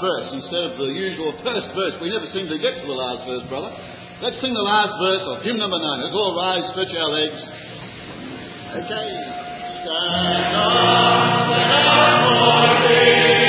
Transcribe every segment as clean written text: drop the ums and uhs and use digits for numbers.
verse instead of the usual first verse. We never seem to get to the last verse, brother. Let's sing the last verse of hymn number 9. Let's all rise, stretch our legs. Okay. Stand up, stand for me.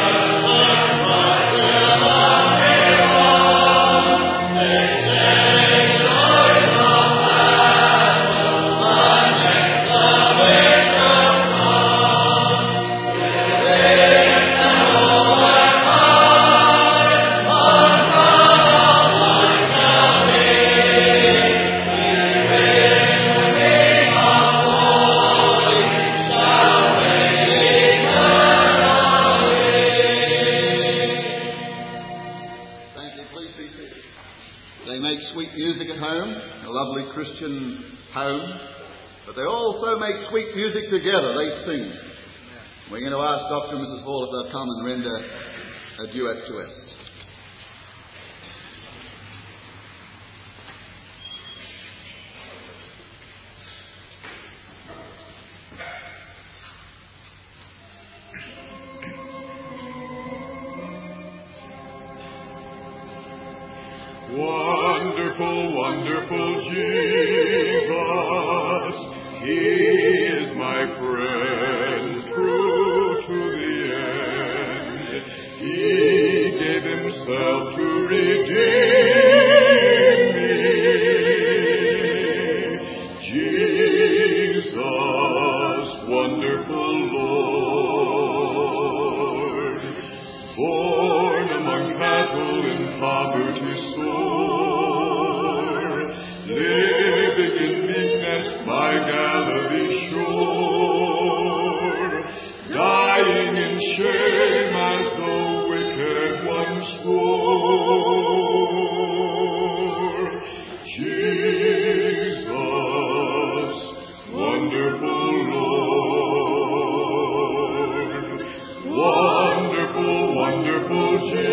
Christian home, but they also make sweet music together. They sing. We're going to ask Dr. and Mrs. Hall if they'll come and render a duet to us. Wonderful, wonderful Jesus, He is my friend, true to the end. He gave Himself to redeem me. Jesus, wonderful Lord, born among cattle in poverty sore, living in meekness by Galilee's shore, dying in shame as the wicked one swore. Jesus, wonderful Lord, wonderful, wonderful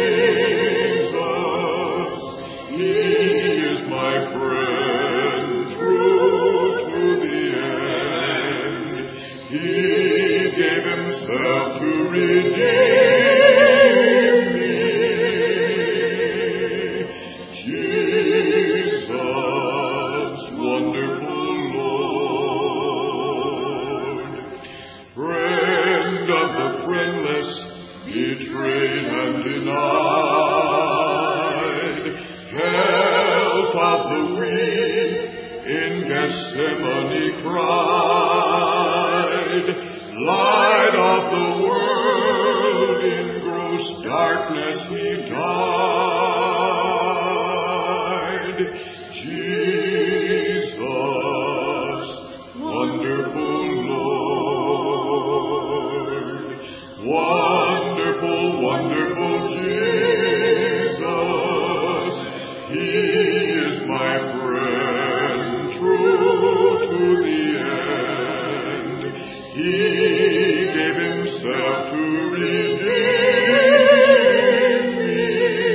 Jesus, He is my friend, true to the end. He gave Himself to redeem me. Jesus, wonderful Lord, friend of the friendless, betrayed and denied, help of the weak, in Gethsemane cried, light of the world, in gross darkness He died. Jesus, wonderful Lord, wonderful, wonderful Jesus, He is my friend, true to the end. He gave Himself to redeem me.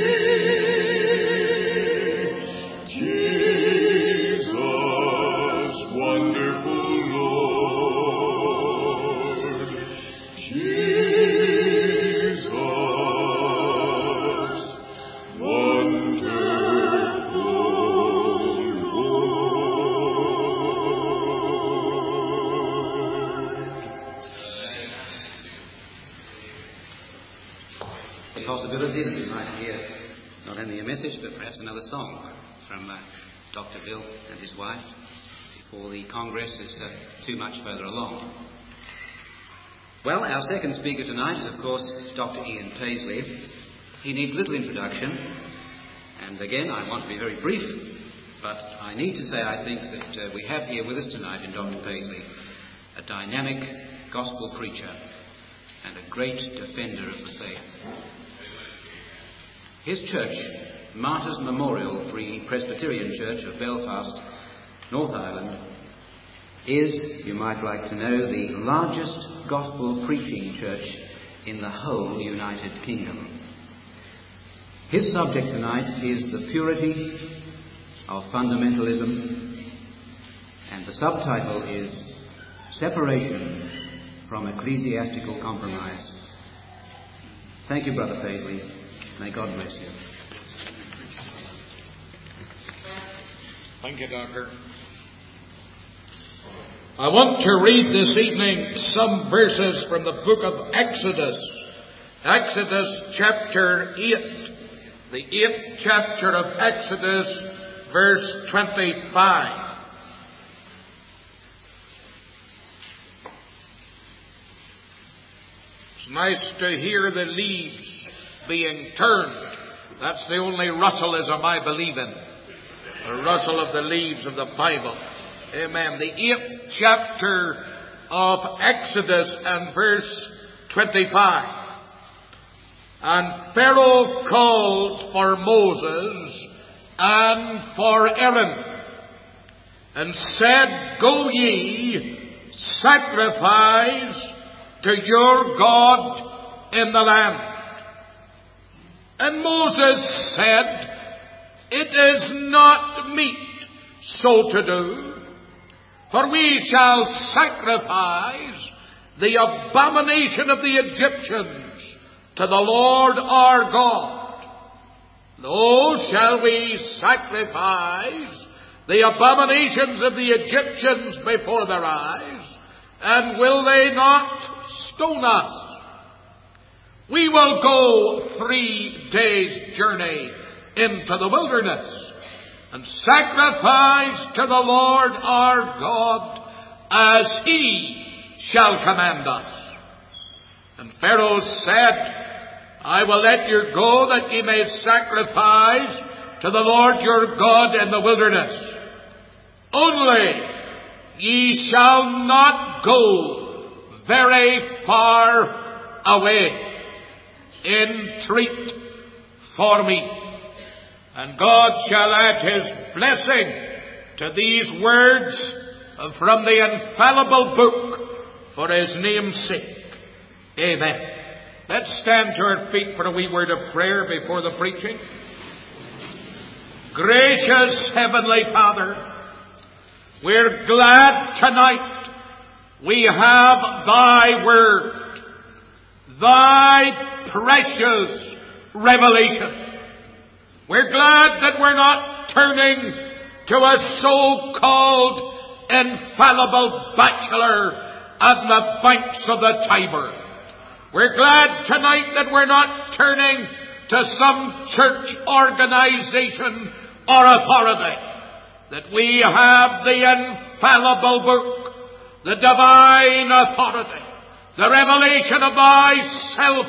Jesus, wonderful Lord, Jesus, wonderful Possibility that we might hear not only a message but perhaps another song from Dr. Bill and his wife before the Congress is too much further along. Well, our second speaker tonight is of course Dr. Ian Paisley. He needs little introduction, and again I want to be very brief, but I need to say I think that we have here with us tonight in Dr. Paisley a dynamic gospel preacher and a great defender of the faith. His church, Martyrs Memorial Free Presbyterian Church of Belfast, North Ireland, is, you might like to know, the largest gospel preaching church in the whole United Kingdom. His subject tonight is the purity of fundamentalism, and the subtitle is Separation from Ecclesiastical Compromise. Thank you, Brother Paisley. May God bless you. Thank you, Doctor. I want to read this evening some verses from the book of Exodus. Exodus chapter 8. The 8th chapter of Exodus, verse 25. It's nice to hear the leaves being turned. That's the only rustleism I believe in. The rustle of the leaves of the Bible. Amen. The 8th chapter of Exodus and verse 25. And Pharaoh called for Moses and for Aaron, and said, Go ye, sacrifice to your God in the land. And Moses said, It is not meet so to do, for we shall sacrifice the abomination of the Egyptians to the Lord our God. No, shall we sacrifice the abominations of the Egyptians before their eyes, and will they not stone us? We will go 3 days' journey into the wilderness, and sacrifice to the Lord our God as He shall command us. And Pharaoh said, I will let you go that ye may sacrifice to the Lord your God in the wilderness. Only ye shall not go very far away. Entreat for me. And God shall add His blessing to these words from the infallible book for His name's sake. Amen. Let's stand to our feet for a wee word of prayer before the preaching. Gracious Heavenly Father, we're glad tonight we have Thy Word, Thy precious revelation. We're glad that we're not turning to a so-called infallible bachelor on the banks of the Tiber. We're glad tonight that we're not turning to some church organization or authority, that we have the infallible book, the divine authority, the revelation of Thyself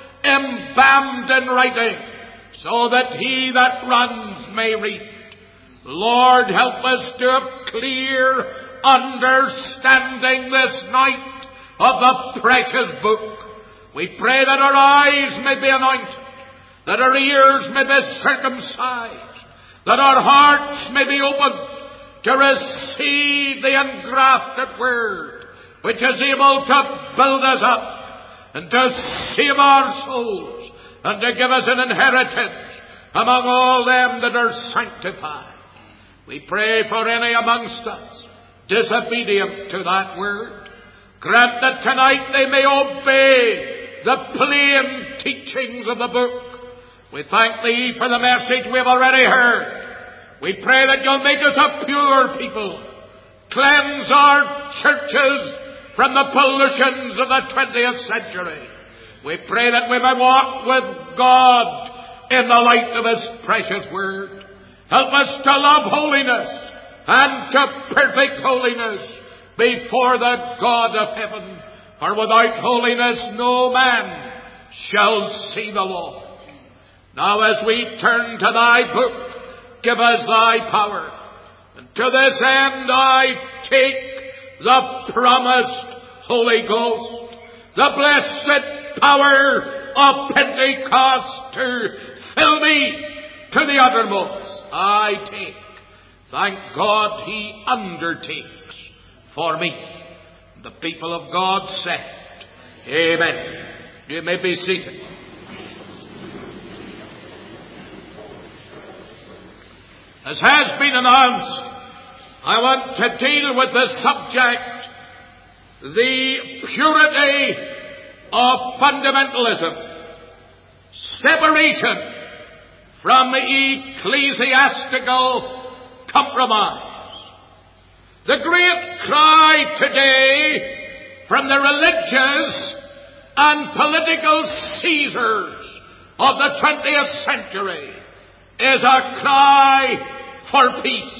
embalmed in writing, so that he that runs may read. Lord, help us to have clear understanding this night of the precious book. We pray that our eyes may be anointed, that our ears may be circumcised, that our hearts may be opened to receive the engrafted word, which is able to build us up and to save our souls and to give us an inheritance among all them that are sanctified. We pray for any amongst us disobedient to that word. Grant that tonight they may obey the plain teachings of the book. We thank Thee for the message we have already heard. We pray that You'll make us a pure people. Cleanse our churches from the pollutions of the 20th century. We pray that we may walk with God in the light of His precious word. Help us to love holiness and to perfect holiness before the God of heaven. For without holiness no man shall see the Lord. Now as we turn to Thy book, give us Thy power. And to this end I take the promised Holy Ghost, the blessed power of Pentecost to fill me to the uttermost. I take. Thank God He undertakes for me. The people of God said, Amen. You may be seated. As has been announced, I want to deal with the subject, the purity of fundamentalism. separation from ecclesiastical compromise. The great cry today from the religious and political Caesars of the 20th century is a cry for peace.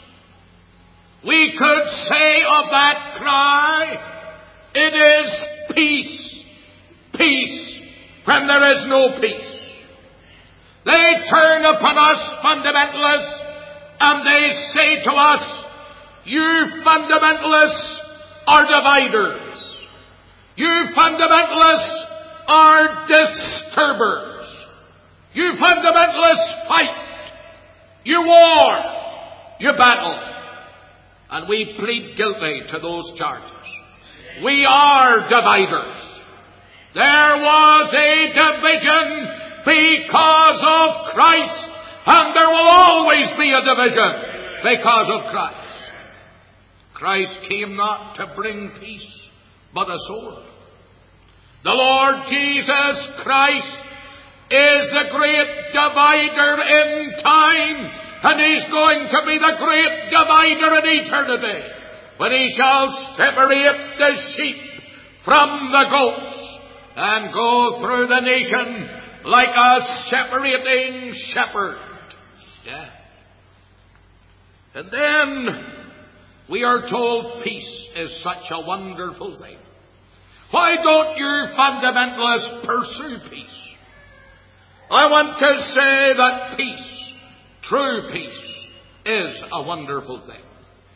We could say of that cry, it is peace, peace, when there is no peace. They turn upon us fundamentalists and they say to us, you fundamentalists are dividers. You fundamentalists are disturbers. You fundamentalists fight. You war. You battle. And we plead guilty to those charges. We are dividers. There was a division because of Christ, and there will always be a division because of Christ. Christ came not to bring peace, but a sword. The Lord Jesus Christ is the great divider in time, and He's going to be the great divider in eternity, when He shall separate the sheep from the goats and go through the nation like a separating shepherd. Yeah. And then we are told peace is such a wonderful thing. Why don't you fundamentalists pursue peace? I want to say that peace, true peace, is a wonderful thing.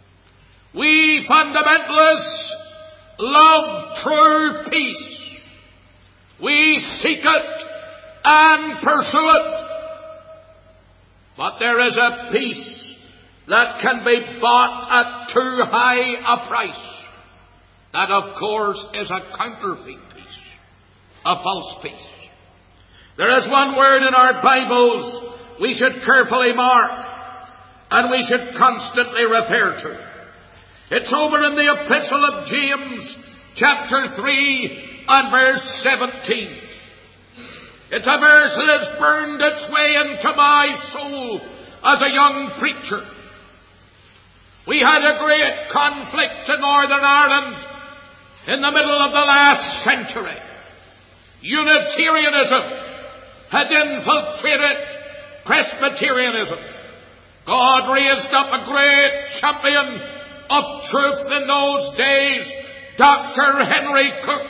We fundamentalists love true peace. We seek it and pursue it. But there is a peace that can be bought at too high a price. That, of course, is a counterfeit peace, a false peace. There is one word in our Bibles we should carefully mark and we should constantly refer to. It's over in the Epistle of James, chapter 3 and verse 17. It's a verse that has burned its way into my soul as a young preacher. We had a great conflict in Northern Ireland in the middle of the last century. Unitarianism had infiltrated Presbyterianism. God raised up a great champion of truth in those days, Dr. Henry Cook.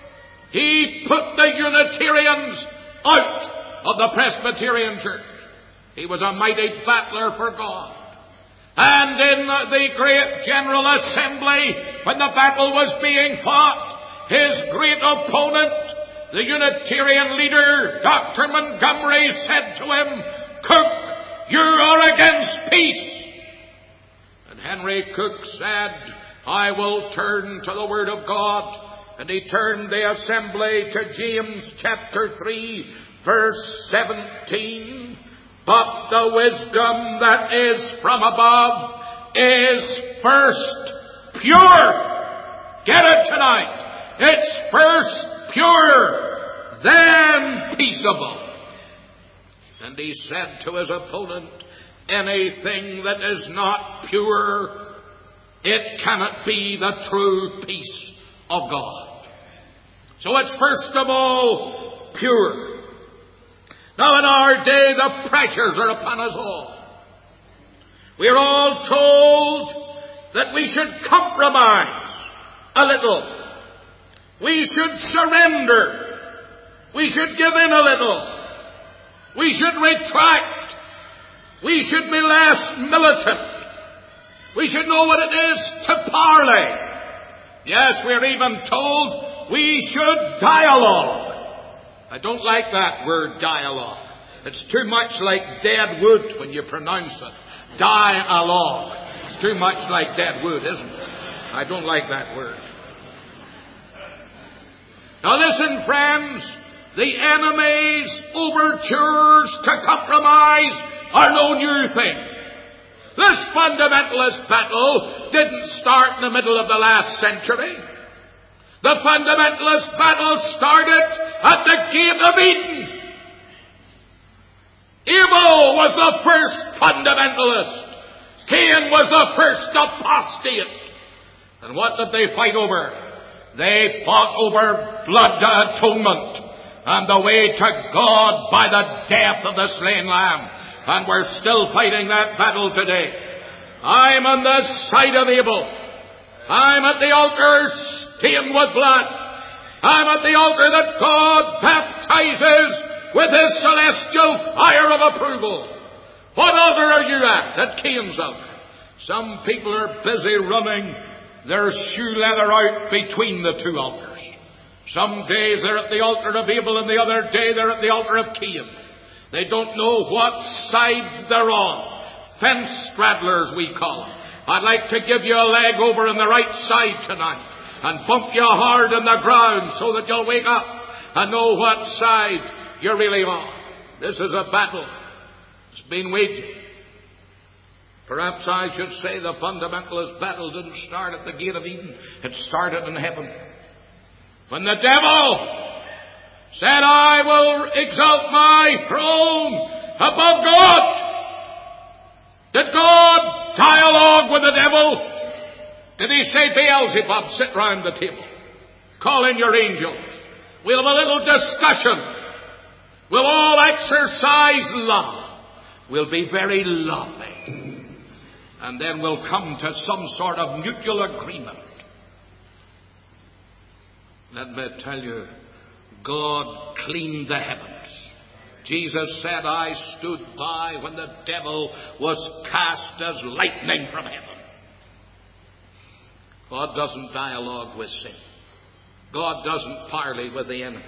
He put the Unitarians out of the Presbyterian Church. He was a mighty battler for God. And in the great General Assembly, when the battle was being fought, his great opponent, the Unitarian leader, Dr. Montgomery, said to him, Cook, you are against peace. And Henry Cook said, I will turn to the Word of God. And he turned the assembly to James chapter 3, verse 17. But the wisdom that is from above is first pure. Get it tonight. It's first pure, then peaceable. And he said to his opponent, anything that is not pure, it cannot be the true peace of God. So it's first of all pure. Now in our day the pressures are upon us all. We are all told that we should compromise a little. We should surrender. We should give in a little. We should retract. We should be less militant. We should know what it is to parley. Yes, we're even told we should dialogue. I don't like that word dialogue. It's too much like dead wood when you pronounce it. Dialogue. It's too much like dead wood, isn't it? I don't like that word. Now listen, friends. The enemy's overtures to compromise are no new thing. This fundamentalist battle didn't start in the middle of the last century. The fundamentalist battle started at the Gate of Eden Abel was the first fundamentalist. Cain was the first apostate. And what did they fight over? They fought over blood atonement and the way to God by the death of the slain lamb. And we're still fighting that battle today. I'm on the side of Abel. I'm at the altar stained with blood. I'm at the altar that God baptizes with His celestial fire of approval. What altar are you at Cain's altar? Some people are busy running their shoe leather out between the two altars. Some days they're at the altar of Abel and the other day they're at the altar of Cain. They don't know what side they're on. Fence straddlers, we call them. I'd like to give you a leg over on the right side tonight and bump you hard on the ground so that you'll wake up and know what side you're really on. This is a battle that's been waging. Perhaps I should say the fundamentalist battle didn't start at the gate of Eden. It started in heaven. When the devil said, I will exalt my throne above God. Did God dialogue with the devil? Did he say, Beelzebub, sit round the table. Call in your angels. We'll have a little discussion. We'll all exercise love. We'll be very loving. And then we'll come to some sort of mutual agreement. Let me tell you, God cleaned the heavens. Jesus said, I stood by when the devil was cast as lightning from heaven. God doesn't dialogue with sin. God doesn't parley with the enemy.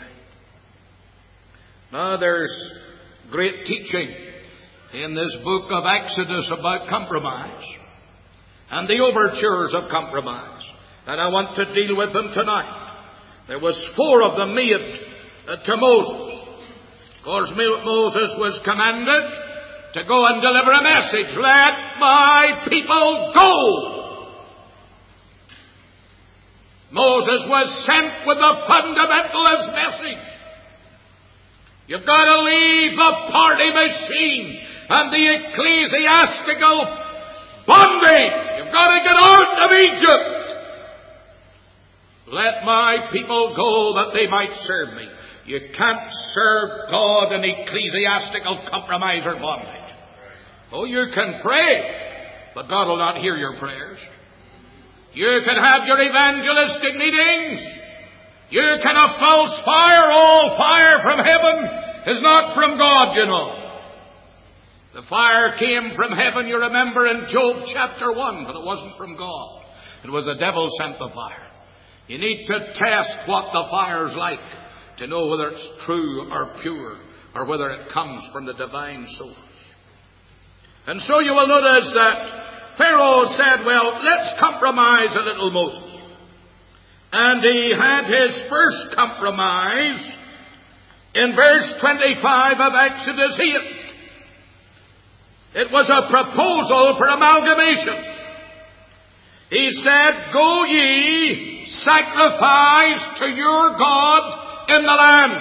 Now there's great teaching in this book of Exodus about compromise and the overtures of compromise. And I want to deal with them tonight. There was 4 of them made to Moses. Of course, Moses was commanded to go and deliver a message. Let my people go. Moses was sent with the fundamentalist message. You've got to leave the party machine and the ecclesiastical bondage. You've got to get out of Egypt. Let my people go that they might serve me. You can't serve God in ecclesiastical compromise or bondage. Oh, you can pray, but God will not hear your prayers. You can have your evangelistic meetings. You can have false fire. All fire from heaven is not from God, you know. The fire came from heaven, you remember, in Job chapter 1, but it wasn't from God. It was the devil sent the fire. You need to test what the fire's like to know whether it's true or pure or whether it comes from the divine source. And so you will notice that Pharaoh said, well, let's compromise a little, Moses. And he had his first compromise in verse 25 of Exodus 8. It was a proposal for amalgamation. He said, go ye, sacrifice to your God in the land.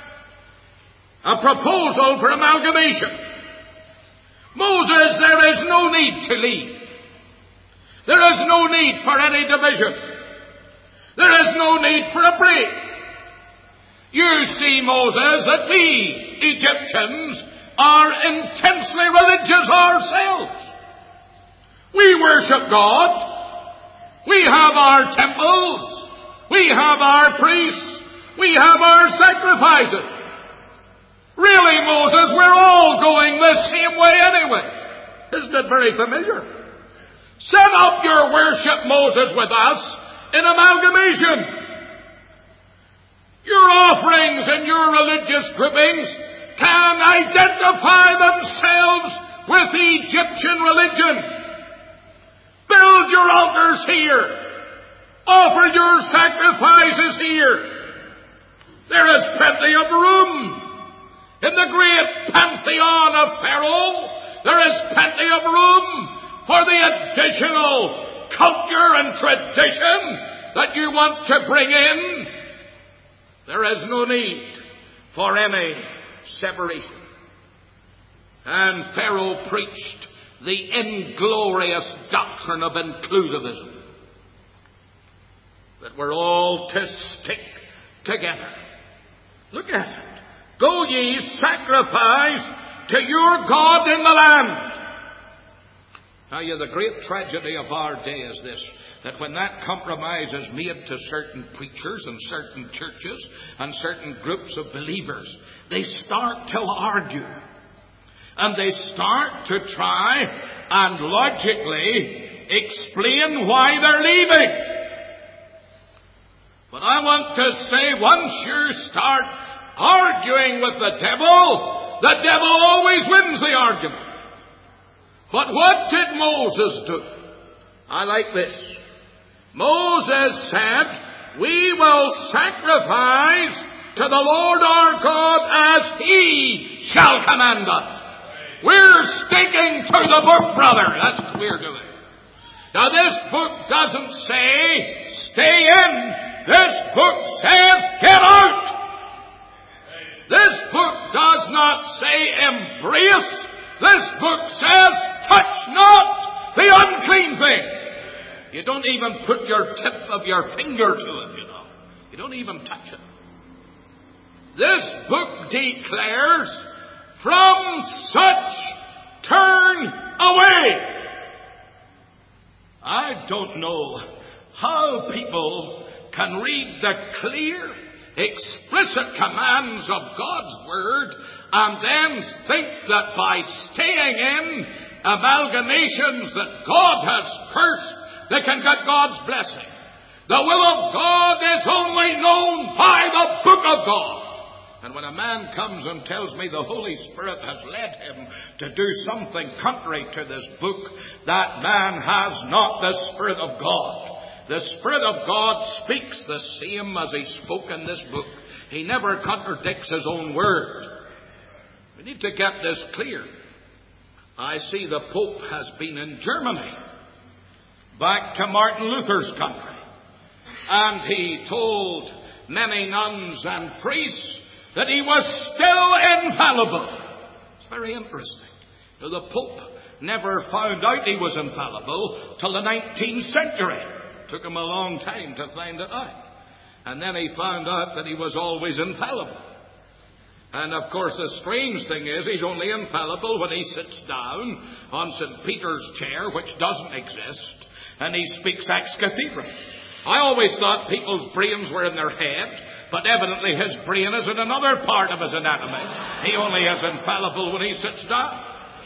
A proposal for amalgamation. Moses, there is no need to leave. There is no need for any division. There is no need for a break. You see, Moses, that we Egyptians are intensely religious ourselves. We worship God. We have our temples. We have our priests. We have our sacrifices. Really, Moses, we're all going the same way anyway. Isn't it very familiar? Set up your worship, Moses, with us in amalgamation. Your offerings and your religious groupings can identify themselves with Egyptian religion. Build your altars here. Offer your sacrifices here. There is plenty of room. In the great pantheon of Pharaoh, there is plenty of room for the additional culture and tradition that you want to bring in. There is no need for any separation. And Pharaoh preached the inglorious doctrine of inclusivism, that we're all to stick together. Look at it. Go ye, sacrifice to your God in the land. Now, the great tragedy of our day is this, that when that compromise is made to certain preachers and certain churches and certain groups of believers, they start to argue. And they start to try and logically explain why they're leaving. But I want to say, once you start arguing with the devil always wins the argument. But what did Moses do? I like this. Moses said, we will sacrifice to the Lord our God as He shall command us. We're sticking to the book, brother. That's what we're doing. Now, this book doesn't say stay in. This book says get out. This book does not say embrace. This book says touch not the unclean thing. You don't even put your tip of your finger to it, You don't even touch it. This book declares, from such turn away. I don't know how people can read the clear, explicit commands of God's Word and then think that by staying in amalgamations that God has cursed, they can get God's blessing. The will of God is only known by the book of God. And when a man comes and tells me the Holy Spirit has led him to do something contrary to this book, that man has not the Spirit of God. The Spirit of God speaks the same as He spoke in this book. He never contradicts His own word. We need to get this clear. I see the Pope has been in Germany, back to Martin Luther's country. And he told many nuns and priests that he was still infallible. It's very interesting. The Pope never found out he was infallible till the 19th century. It took him a long time to find it out. And then he found out that he was always infallible. And of course the strange thing is he's only infallible when he sits down on St. Peter's chair, which doesn't exist, and he speaks ex cathedra. I always thought people's brains were in their head, but evidently his brain is in another part of his anatomy. He only is infallible when he sits down.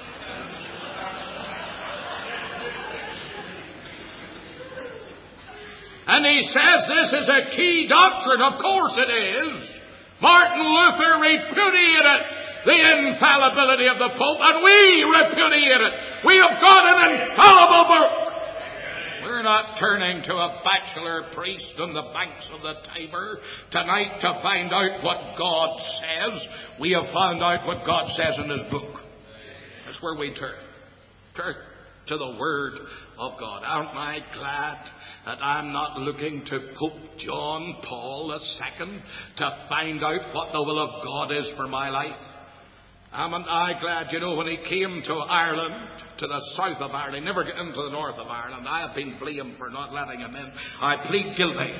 And he says this is a key doctrine. Of course it is. Martin Luther repudiated the infallibility of the Pope, and we repudiate it. We have got an infallible book. We're not turning to a bachelor priest on the banks of the Tiber tonight to find out what God says. We have found out what God says in His book. That's where we turn. Turn to the Word of God. Aren't I glad that I'm not looking to Pope John Paul II to find out what the will of God is for my life? Aren't I glad, when he came to Ireland, to the south of Ireland, he never got into the north of Ireland. I have been blamed for not letting him in. I plead guilty.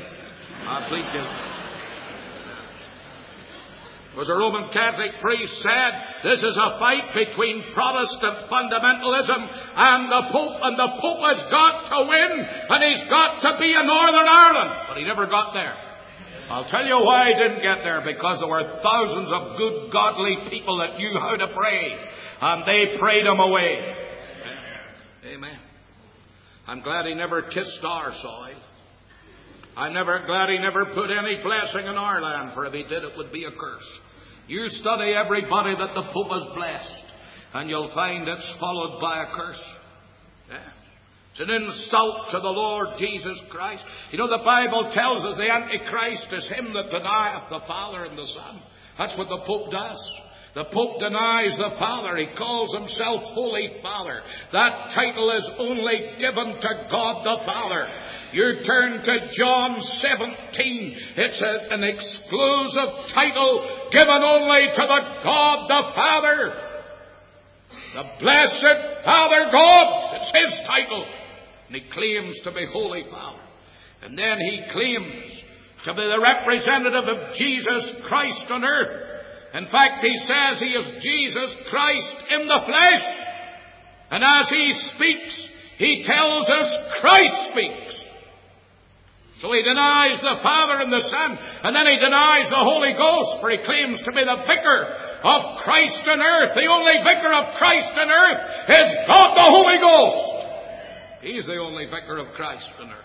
As a Roman Catholic priest said, this is a fight between Protestant fundamentalism and the Pope has got to win, and he's got to be in Northern Ireland. But he never got there. I'll tell you why he didn't get there, because there were thousands of good, godly people that knew how to pray, and they prayed him away. Amen. I'm glad he never kissed our soil. I'm glad he never put any blessing in our land, for if he did, it would be a curse. You study everybody that the Pope has blessed, and you'll find it's followed by a curse. Yeah. It's an insult to the Lord Jesus Christ. The Bible tells us the Antichrist is him that denieth the Father and the Son. That's what the Pope does. The Pope denies the Father. He calls himself Holy Father. That title is only given to God the Father. You turn to John 17. It's an exclusive title given only to the God the Father. The blessed Father God, it's his title. And he claims to be Holy Father. And then he claims to be the representative of Jesus Christ on earth. In fact, he says he is Jesus Christ in the flesh. And as he speaks, he tells us Christ speaks. So he denies the Father and the Son, and then he denies the Holy Ghost, for he claims to be the vicar of Christ on earth. The only vicar of Christ on earth is God the Holy Ghost. He's the only vicar of Christ on earth.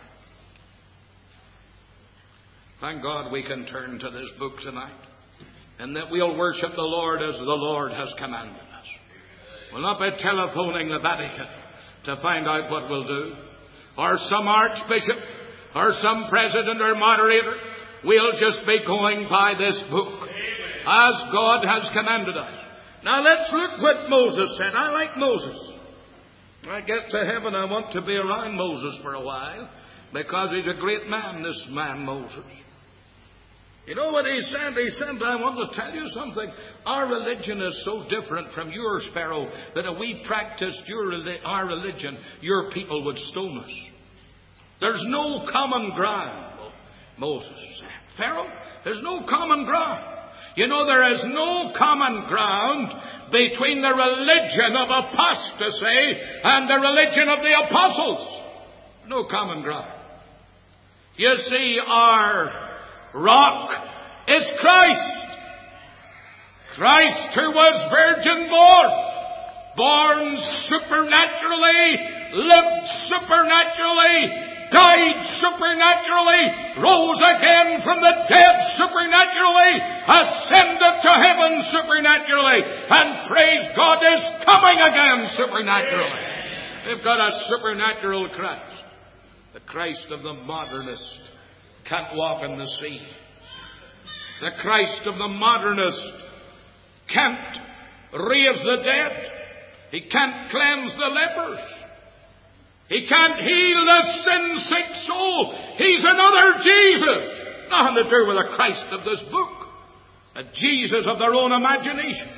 Thank God we can turn to this book tonight, and that we'll worship the Lord as the Lord has commanded us. We'll not be telephoning the Vatican to find out what we'll do, or some archbishop, or some president or moderator. We'll just be going by this book as God has commanded us. Now let's look what Moses said. I like Moses. When I get to heaven, I want to be around Moses for a while, because he's a great man, this man Moses. You know what he said? He said, I want to tell you something. Our religion is so different from yours, Pharaoh, that if we practiced our religion, your people would stone us. There's no common ground, Moses said. Pharaoh, there's no common ground. You know, there is no common ground between the religion of apostasy and the religion of the apostles. No common ground. You see, our rock is Christ. Christ, who was virgin born supernaturally, lived supernaturally, died supernaturally, rose again from the dead supernaturally, ascended to heaven supernaturally, and praise God is coming again supernaturally. They've got a supernatural Christ. The Christ of the modernist can't walk in the sea. The Christ of the modernist can't raise the dead. He can't cleanse the lepers. He can't heal the sin-sick soul. He's another Jesus. Nothing to do with the Christ of this book. A Jesus of their own imagination.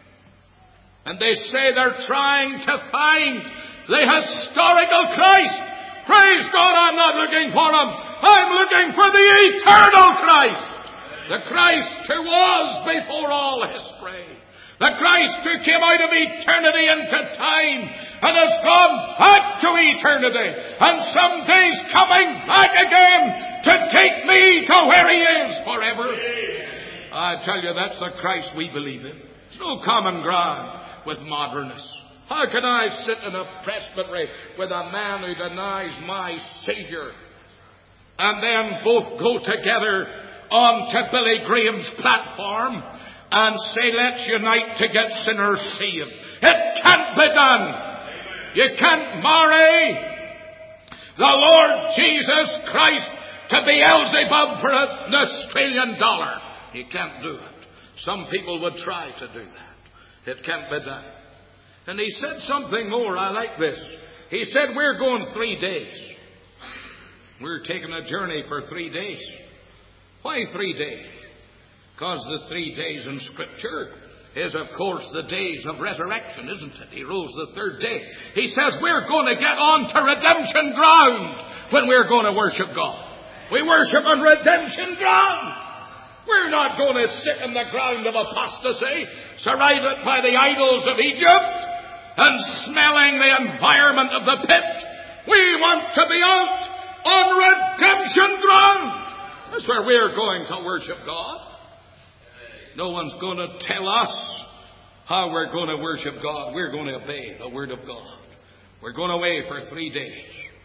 And they say they're trying to find the historical Christ. Praise God, I'm not looking for him. I'm looking for the eternal Christ. The Christ who was before all history. The Christ who came out of eternity into time and has gone back to eternity. And someday's coming back again to take me to where he is forever. I tell you, that's the Christ we believe in. There's no common ground with modernists. How can I sit in a presbytery with a man who denies my Savior and then both go together onto Billy Graham's platform and say, let's unite to get sinners saved? It can't be done. You can't marry the Lord Jesus Christ to Beelzebub for an Australian dollar. You can't do it. Some people would try to do that. It can't be done. And he said something more. I like this. He said, we're going 3 days. We're taking a journey for 3 days. Why 3 days? Because the 3 days in Scripture is, of course, the days of resurrection, isn't it? He rose the 3rd day. He says we're going to get on to redemption ground when we're going to worship God. We worship on redemption ground. We're not going to sit in the ground of apostasy, surrounded by the idols of Egypt and smelling the environment of the pit. We want to be out on redemption ground. That's where we're going to worship God. No one's going to tell us how we're going to worship God. We're going to obey the Word of God. We're going away for 3 days.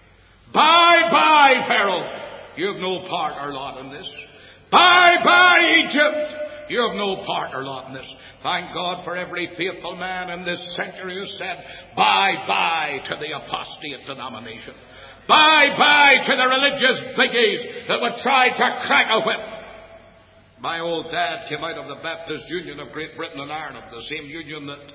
Bye-bye, Pharaoh. You have no part or lot in this. Bye-bye, Egypt. You have no part or lot in this. Thank God for every faithful man in this century who said bye-bye to the apostate denomination. Bye-bye to the religious biggies that would try to crack a whip. My old dad came out of the Baptist Union of Great Britain and Ireland, the same union that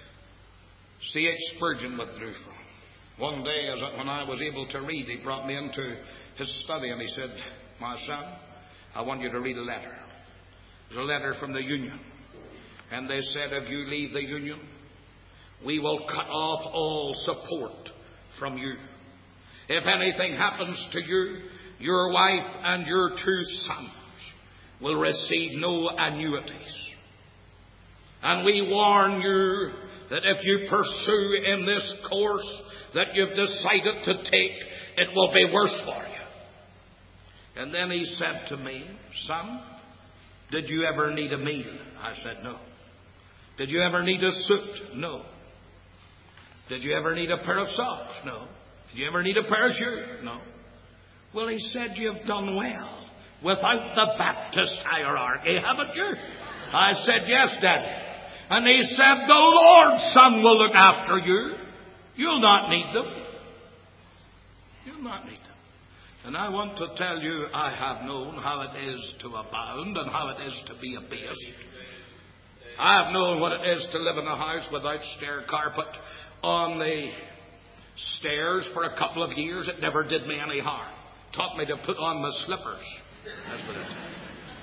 C.H. Spurgeon withdrew from. One day, when I was able to read, he brought me into his study and he said, my son, I want you to read a letter. It was a letter from the union. And they said, if you leave the union, we will cut off all support from you. If anything happens to you, your wife and your 2 sons will receive no annuities. And we warn you that if you pursue in this course that you've decided to take, it will be worse for you. And then he said to me, son, did you ever need a meal? I said, no. Did you ever need a suit? No. Did you ever need a pair of socks? No. Did you ever need a pair of shoes? No. Well, he said, you've done well without the Baptist hierarchy, haven't you? I said, yes, Daddy. And he said, the Lord's Son will look after you. You'll not need them. You'll not need them. And I want to tell you, I have known how it is to abound and how it is to be abased. I have known what it is to live in a house without stair carpet on the stairs for a couple of years. It never did me any harm. Taught me to put on my slippers. That's what it did.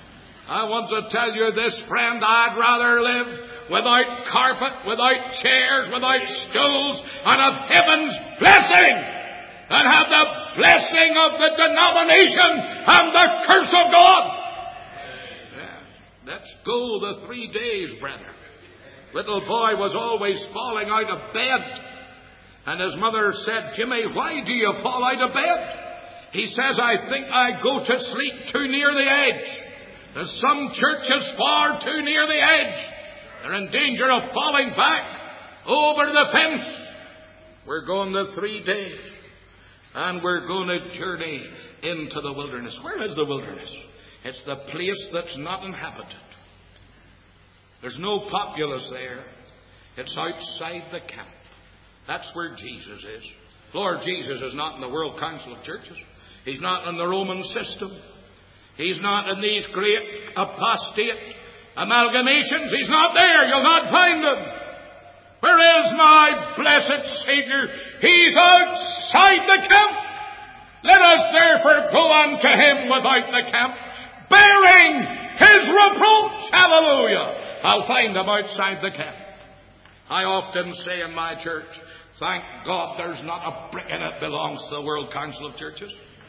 I want to tell you this, friend, I'd rather live without carpet, without chairs, without stools, and have heaven's blessing than have the blessing of the denomination and the curse of God. Yeah. Let's go the 3 days, brethren. Little boy was always falling out of bed. And his mother said, Jimmy, why do you fall out of bed? He says, I think I go to sleep too near the edge. There's some churches far too near the edge. They're in danger of falling back over the fence. We're going the 3 days. And we're going to journey into the wilderness. Where is the wilderness? It's the place that's not inhabited. There's no populace there. It's outside the camp. That's where Jesus is. Lord Jesus is not in the World Council of Churches. He's not in the Roman system. He's not in these great apostate amalgamations. He's not there. You'll not find him. Where is my blessed Savior? He's outside the camp. Let us therefore go unto him without the camp, bearing his reproach. Hallelujah. I'll find him outside the camp. I often say in my church, thank God there's not a brick in it belongs to the World Council of Churches.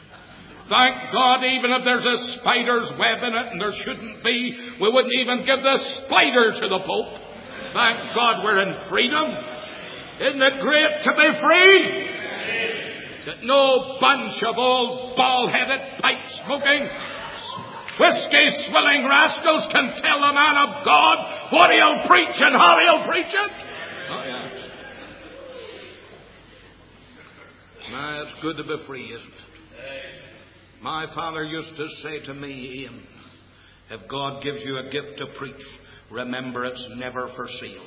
Thank God even if there's a spider's web in it, and there shouldn't be, we wouldn't even give the spider to the Pope. Thank God we're in freedom. Isn't it great to be free? That no bunch of old bald-headed, pipe-smoking, whiskey-swilling rascals can tell the man of God what he'll preach and how he'll preach it. Oh, yeah. My, it's good to be free, isn't it? My father used to say to me, Ian, if God gives you a gift to preach, remember it's never for sale.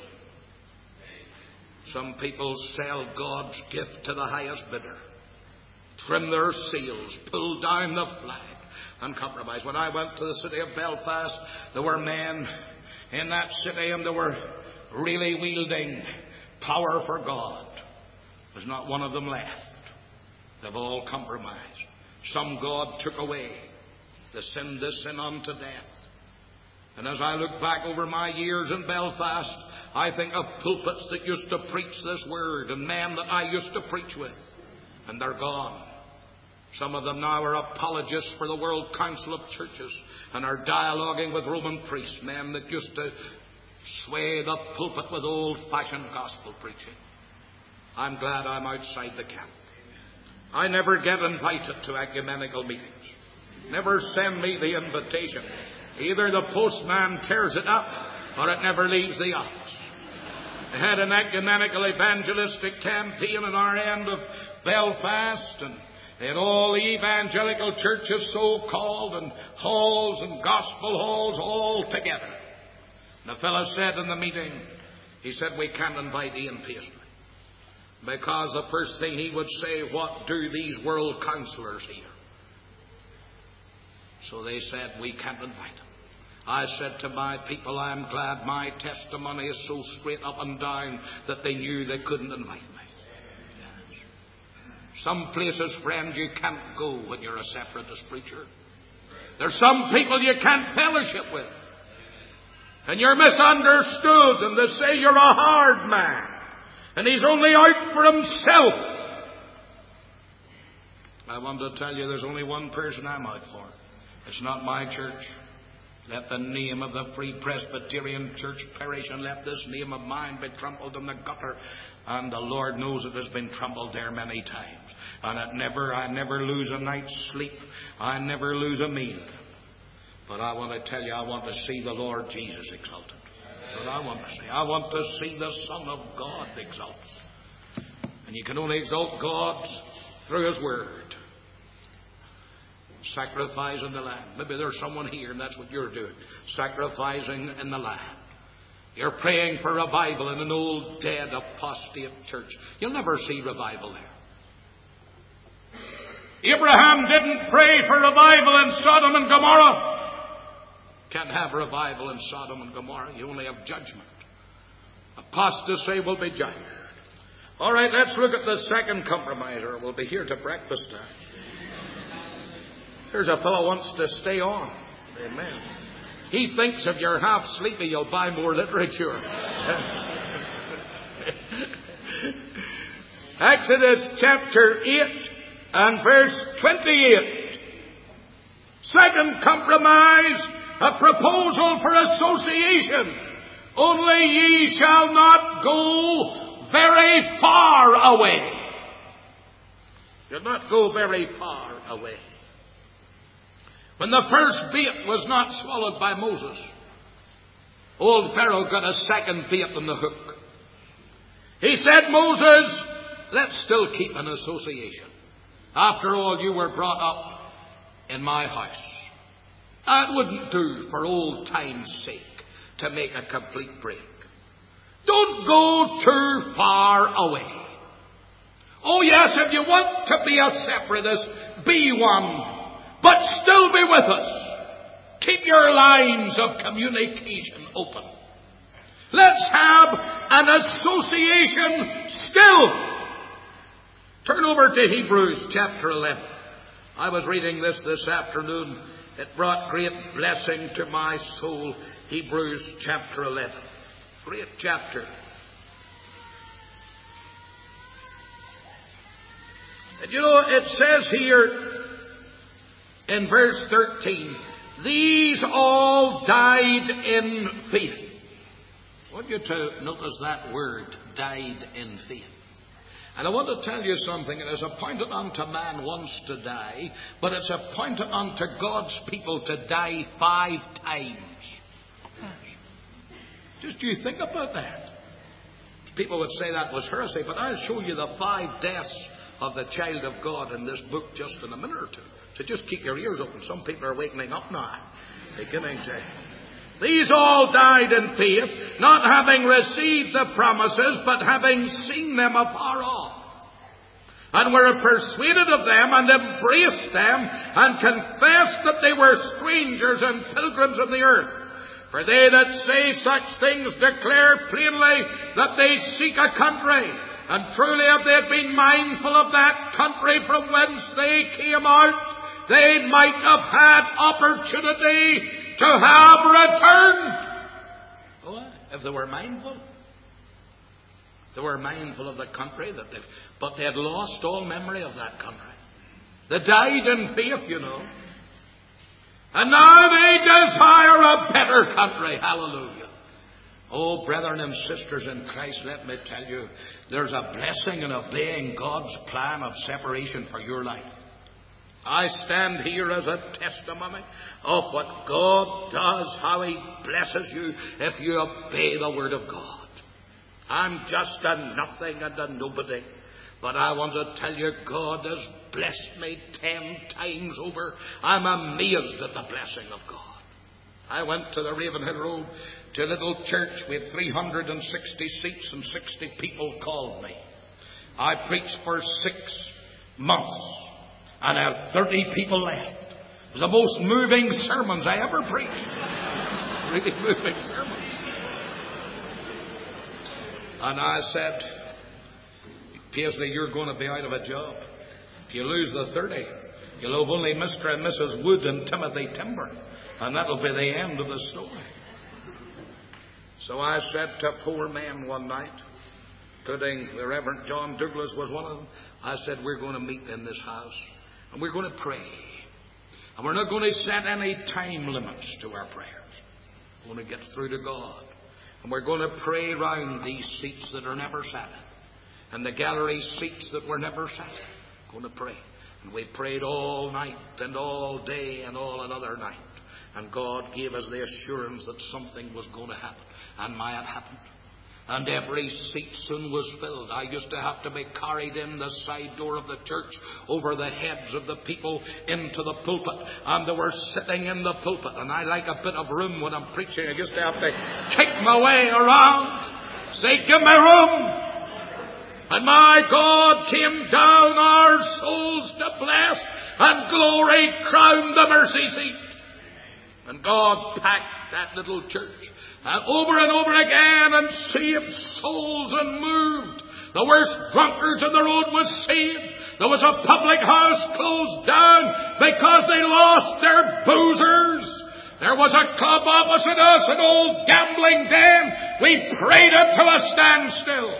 Some people sell God's gift to the highest bidder, trim their sails, pull down the flag, and compromise. When I went to the city of Belfast, there were men in that city and they were really wielding power for God. There's not one of them left. They've all compromised. Some God took away. They send this sin unto death. And as I look back over my years in Belfast, I think of pulpits that used to preach this word and men that I used to preach with. And they're gone. Some of them now are apologists for the World Council of Churches and are dialoguing with Roman priests, men that used to sway the pulpit with old-fashioned gospel preaching. I'm glad I'm outside the camp. I never get invited to ecumenical meetings. Never send me the invitation. Either the postman tears it up or it never leaves the office. I had an ecumenical evangelistic campaign in our end of Belfast, and they had all the evangelical churches so-called and halls and gospel halls all together. And the fellow said in the meeting, he said, we can't invite Ian Paisley. Because the first thing he would say, what do these world counselors here? So they said, we can't invite him. I said to my people, I'm glad my testimony is so straight up and down that they knew they couldn't invite me. Yes. Some places, friend, you can't go when you're a separatist preacher. There's some people you can't fellowship with. And you're misunderstood, and they say you're a hard man. and he's only out for himself. I want to tell you there's only one person I'm out for. It's not my church. Let the name of the Free Presbyterian Church perish, and let this name of mine be trampled in the gutter. And the Lord knows it has been trampled there many times. And I never lose a night's sleep. I never lose a meal. But I want to tell you, I want to see the Lord Jesus exalted. That's what I want to see. I want to see the Son of God exalted. And you can only exalt God through His Word. Sacrificing the land. Maybe there's someone here and that's what you're doing. Sacrificing in the land. You're praying for revival in an old, dead, apostate church. You'll never see revival there. Abraham didn't pray for revival in Sodom and Gomorrah. Can't have revival in Sodom and Gomorrah. You only have judgment. Apostasy will be judged. All right, let's look at the second compromiser. We'll be here to breakfast time. There's a fellow wants to stay on. Amen. He thinks if you're half sleepy, you'll buy more literature. Exodus chapter 8 and verse 28. Second compromise, a proposal for association. Only ye shall not go very far away. You'll not go very far away. When the first bait was not swallowed by Moses, old Pharaoh got a second bait on the hook. He said, Moses, let's still keep an association. After all, you were brought up in my house. It wouldn't do for old time's sake to make a complete break. Don't go too far away. Oh yes, if you want to be a separatist, be one. But still be with us. Keep your lines of communication open. Let's have an association still. Turn over to Hebrews chapter 11. I was reading this afternoon. It brought great blessing to my soul. Hebrews chapter 11. Great chapter. And you know, it says here, in verse 13, these all died in faith. I want you to notice that word, died in faith. And I want to tell you something. It is appointed unto man once to die, but it's appointed unto God's people to die 5 times. Just you think about that. People would say that was heresy, but I'll show you the 5 deaths of the child of God in this book just in a minute or two. So just keep your ears open. Some people are wakening up now. Beginning to. These all died in faith, not having received the promises, but having seen them afar off, and were persuaded of them, and embraced them, and confessed that they were strangers and pilgrims on the earth. For they that say such things declare plainly that they seek a country. And truly, if they had been mindful of that country from whence they came out, they might have had opportunity to have returned. Oh, if they were mindful. If they were mindful of the country, but they had lost all memory of that country. They died in faith, you know. And now they desire a better country. Hallelujah. Oh, brethren and sisters in Christ, let me tell you, there's a blessing in obeying God's plan of separation for your life. I stand here as a testimony of what God does, how He blesses you if you obey the Word of God. I'm just a nothing and a nobody, but I want to tell you, God has blessed me 10 times over. I'm amazed at the blessing of God. I went to the Ravenhill Road to a little church with 360 seats and 60 people called me. I preached for 6 months and I had 30 people left. It was the most moving sermons I ever preached. Really moving sermons. And I said, Paisley, you're going to be out of a job. If you lose the 30, you'll have only Mr. and Mrs. Wood and Timothy Timber. And that'll be the end of the story. So I said to 4 men one night, including the Reverend John Douglas was one of them. I said, we're going to meet in this house, and we're going to pray. And we're not going to set any time limits to our prayers. We're going to get through to God. And we're going to pray round these seats that are never sat in, and the gallery seats that were never sat in. Going to pray. And we prayed all night and all day and all another night. And God gave us the assurance that something was going to happen. And it happened. And every seat soon was filled. I used to have to be carried in the side door of the church over the heads of the people into the pulpit. And they were sitting in the pulpit. And I like a bit of room when I'm preaching. I used to have to kick my way around. Say, give me room. And my God came down our souls to bless, and glory crowned the mercy seat. And God packed that little church over and over again and saved souls and moved. The worst drunkards on the road was saved. There was a public house closed down because they lost their boozers. There was a club opposite us, an old gambling den. We prayed it to a standstill.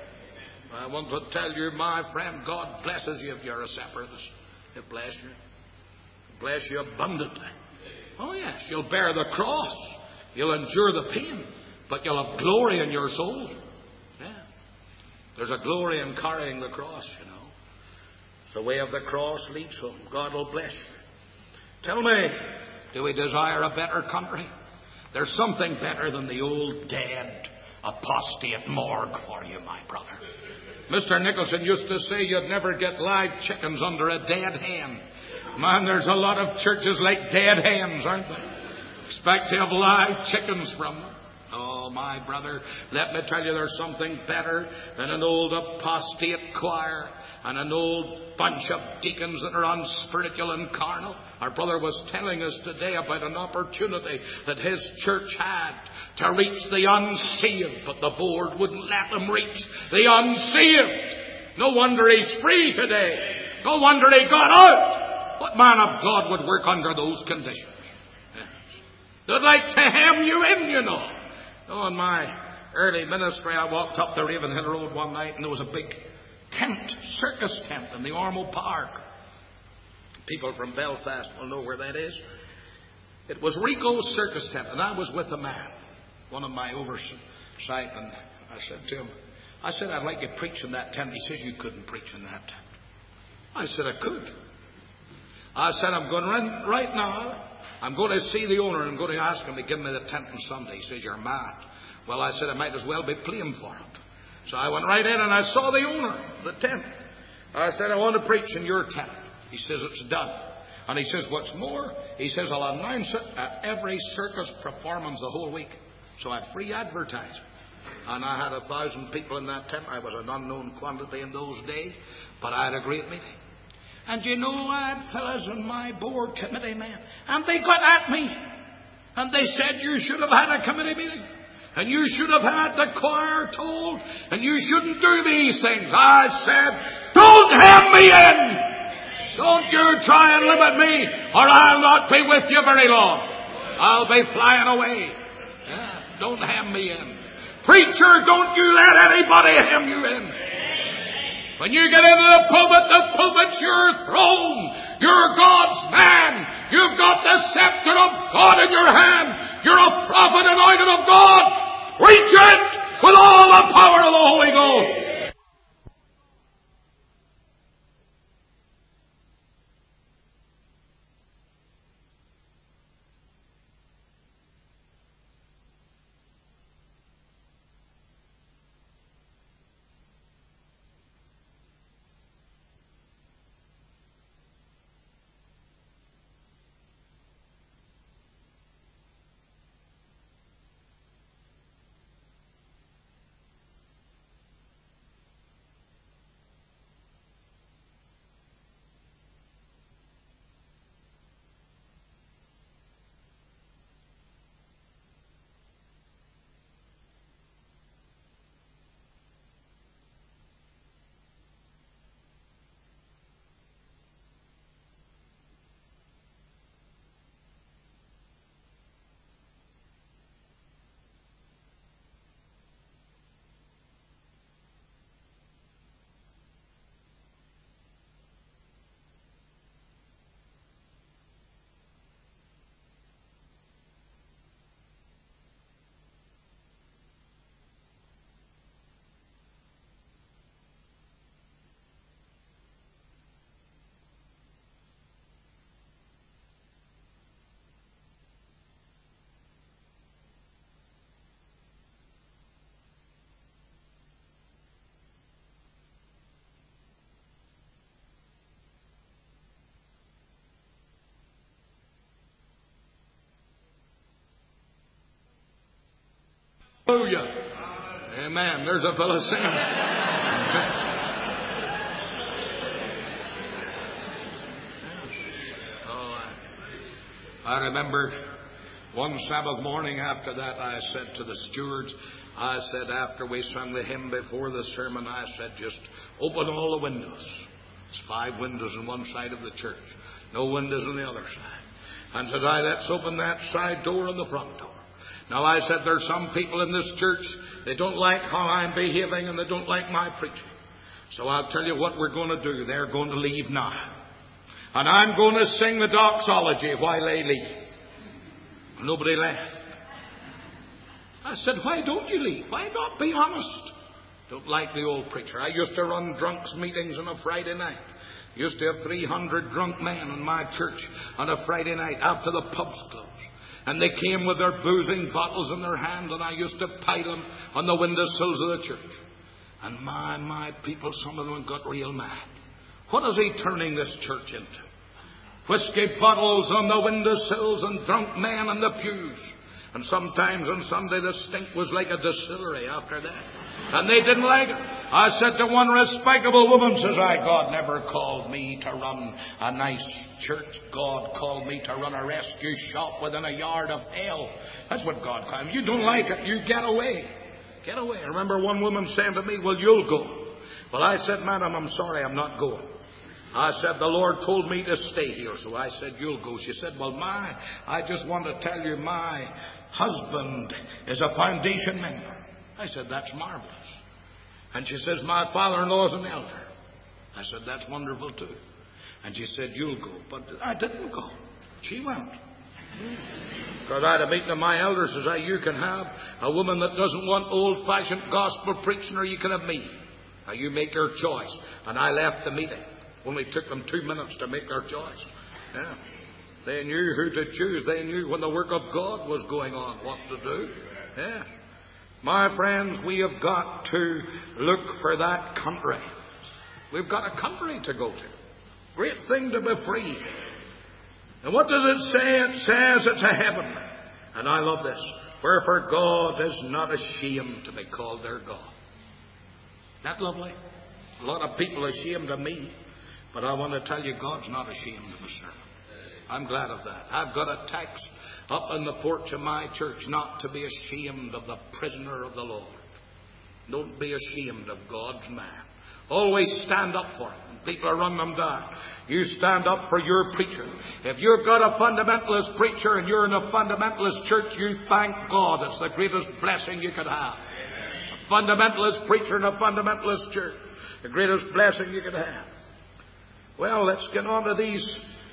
I want to tell you, my friend, God blesses you if you're a separatist. He'll bless you. He'll bless you abundantly. Oh, yes, you'll bear the cross. You'll endure the pain. But you'll have glory in your soul. Yeah. There's a glory in carrying the cross, you know. The way of the cross leads home. God will bless you. Tell me, do we desire a better country? There's something better than the old dead apostate morgue for you, my brother. Mr. Nicholson used to say you'd never get live chickens under a dead hen. Man, there's a lot of churches like dead hens, aren't there? Expect to have live chickens from them. Oh, my brother, let me tell you, there's something better than an old apostate choir and an old bunch of deacons that are unspiritual and carnal. Our brother was telling us today about an opportunity that his church had to reach the unsaved, but the board wouldn't let them reach the unsaved. No wonder he's free today. No wonder he got out. What man of God would work under those conditions? They'd like to hem you in, you know. Oh, in my early ministry, I walked up the Ravenhill Road one night, and there was a big tent, circus tent, in the Ormeau Park. People from Belfast will know where that is. It was Rico's circus tent, and I was with a man, one of my oversight, and I said to him, I'd like you to preach in that tent. He says, you couldn't preach in that tent. I said, I could. I said, I'm going right now. I'm going to see the owner and I'm going to ask him to give me the tent on Sunday. He says, you're mad. Well, I said, I might as well be playing for it. So I went right in and I saw the owner of the tent. I said, I want to preach in your tent. He says, it's done. And he says, what's more, he says, I'll announce it at every circus performance the whole week. So I had free advertising. And I had 1,000 people in that tent. I was an unknown quantity in those days, but I had a great meeting. And you know, I had fellas on my board committee, man, and they got at me. And they said, you should have had a committee meeting. And you should have had the choir told. And you shouldn't do these things. I said, don't hem me in. Don't you try and limit me, or I'll not be with you very long. I'll be flying away. Yeah, don't hem me in. Preacher, don't you let anybody hem you in. When you get into the pulpit's your throne. You're God's man. You've got the scepter of God in your hand. You're a prophet anointed of God. Preach it with all the power of the Holy Ghost. Hallelujah. Amen. There's a fellow singing. I remember one Sabbath morning after that, I said to the stewards, I said, after we sang the hymn before the sermon, I said, just open all the windows. There's 5 windows on one side of the church, no windows on the other side. And said I, let's open that side door and the front door. Now I said, there's some people in this church, they don't like how I'm behaving and they don't like my preaching. So I'll tell you what we're going to do. They're going to leave now. And I'm going to sing the doxology while they leave. Nobody left. I said, why don't you leave? Why not be honest? Don't like the old preacher. I used to run drunks meetings on a Friday night. Used to have 300 drunk men in my church on a Friday night after the pubs closed. And they came with their boozing bottles in their hand, and I used to pile them on the windowsills of the church. And my people, some of them got real mad. What is he turning this church into? Whiskey bottles on the windowsills and drunk men in the pews. And sometimes on Sunday the stink was like a distillery after that. And they didn't like it. I said to one respectable woman, says I, God never called me to run a nice church. God called me to run a rescue shop within a yard of hell. That's what God called me. You don't like it, you get away. Get away. I remember one woman saying to me, well, you'll go. Well, I said, madam, I'm sorry, I'm not going. I said, the Lord told me to stay here. So I said, you'll go. She said, well, I just want to tell you, my husband is a foundation member. I said, that's marvelous. And she says, my father-in-law is an elder. I said, that's wonderful too. And she said, you'll go. But I didn't go. She went. Because I had a meeting of my elders, says I, you can have a woman that doesn't want old-fashioned gospel preaching, or you can have me. Now you make your choice. And I left the meeting. Only took them 2 minutes to make their choice. Yeah. They knew who to choose. They knew when the work of God was going on what to do. Yeah. My friends, we have got to look for that country. We've got a country to go to. Great thing to be free. And what does it say? It says it's a heaven. And I love this. Wherefore God is not ashamed to be called their God. Isn't that lovely? A lot of people are ashamed of me. But I want to tell you, God's not ashamed of a servant. I'm glad of that. I've got a text up in the porch of my church, not to be ashamed of the prisoner of the Lord. Don't be ashamed of God's man. Always stand up for him. People are running them down. You stand up for your preacher. If you've got a fundamentalist preacher and you're in a fundamentalist church, you thank God. It's the greatest blessing you could have. A fundamentalist preacher in a fundamentalist church. The greatest blessing you could have. Well, let's get on to these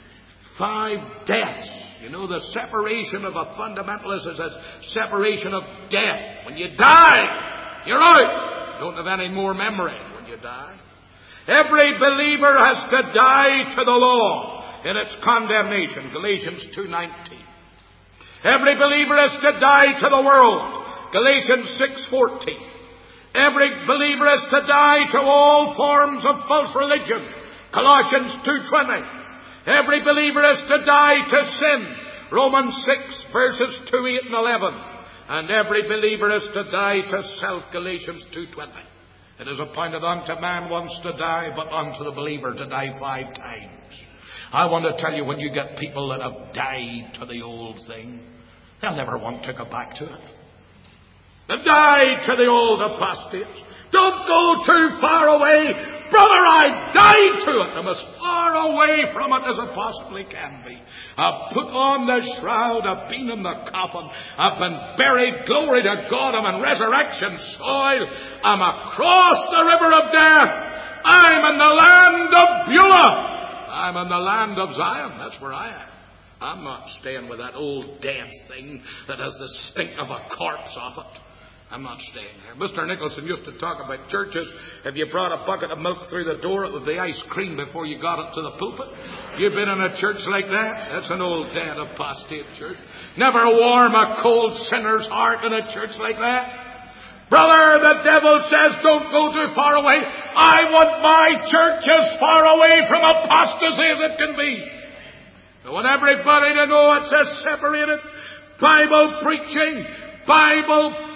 5 deaths. You know, the separation of a fundamentalist is a separation of death. When you die, you're out. You don't have any more memory when you die. Every believer has to die to the law in its condemnation. Galatians 2:19. Every believer has to die to the world. Galatians 6:14. Every believer has to die to all forms of false religion. Colossians 2:20. Every believer is to die to sin. Romans 6 verses 2, 8 and 11. And every believer is to die to self. Galatians 2:20. It is appointed unto man once to die, but unto the believer to die 5 times. I want to tell you, when you get people that have died to the old thing, they'll never want to go back to it. They've died to the old apostates. Don't go too far away. Brother, I died to it. I'm as far away from it as I possibly can be. I've put on the shroud. I've been in the coffin. I've been buried. Glory to God. I'm in resurrection soil. I'm across the river of death. I'm in the land of Beulah. I'm in the land of Zion. That's where I am. I'm not staying with that old dead thing that has the stink of a corpse off it. I'm not staying there. Mr. Nicholson used to talk about churches. If you brought a bucket of milk through the door, it would be ice cream before you got it to the pulpit. You've been in a church like that? That's an old dead apostate church. Never warm a cold sinner's heart in a church like that. Brother, the devil says don't go too far away. I want my church as far away from apostasy as it can be. I want everybody to know it's a separated Bible preaching, Bible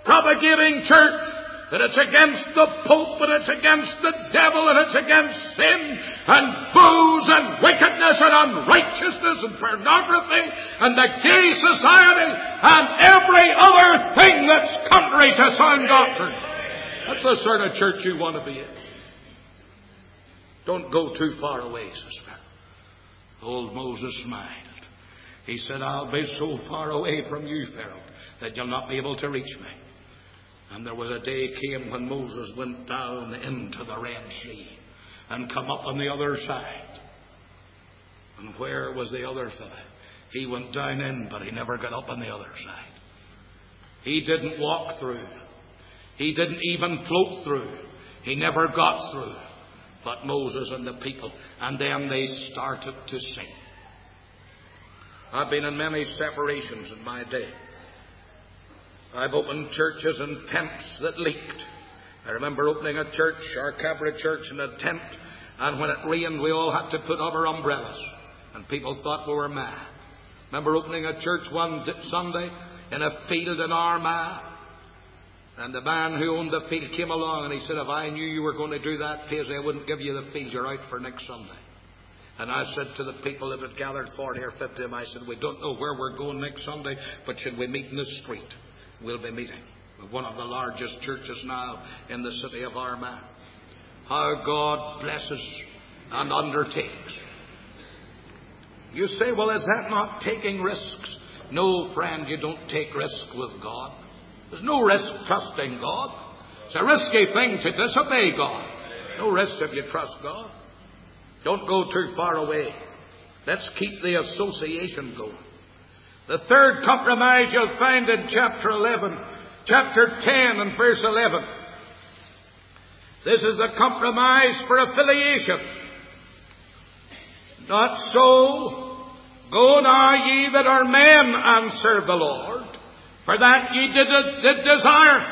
propagating church, that it's against the Pope, and it's against the devil, and it's against sin, and booze, and wickedness, and unrighteousness, and pornography, and the gay society, and every other thing that's contrary to sound doctrine. That's the sort of church you want to be in. Don't go too far away, says Pharaoh. Old Moses smiled. He said, I'll be so far away from you, Pharaoh, that you'll not be able to reach me. And there was a day came when Moses went down into the Red Sea and come up on the other side. And where was the other fellow? He went down in, but he never got up on the other side. He didn't walk through. He didn't even float through. He never got through. But Moses and the people. And then they started to sing. I've been in many separations in my day. I've opened churches and tents that leaked. I remember opening a church, our cabaret church, in a tent, and when it rained we all had to put up our umbrellas, and people thought we were mad. Remember opening a church one Sunday in a field in Armagh, and the man who owned the field came along and he said, if I knew you were going to do that, Paisley, I wouldn't give you the field. You're out for next Sunday. And I said to the people that had gathered 40 or 50 of them, I said, we don't know where we're going next Sunday, but should we meet in the street? We'll be meeting with one of the largest churches now in the city of Armagh. How God blesses and undertakes. You say, well, is that not taking risks? No, friend, you don't take risks with God. There's no risk trusting God. It's a risky thing to disobey God. No risk if you trust God. Don't go too far away. Let's keep the association going. The third compromise you'll find in chapter 10 and verse 11. This is the compromise for affiliation. Not so. Go now ye that are men and serve the Lord, for that ye did desire.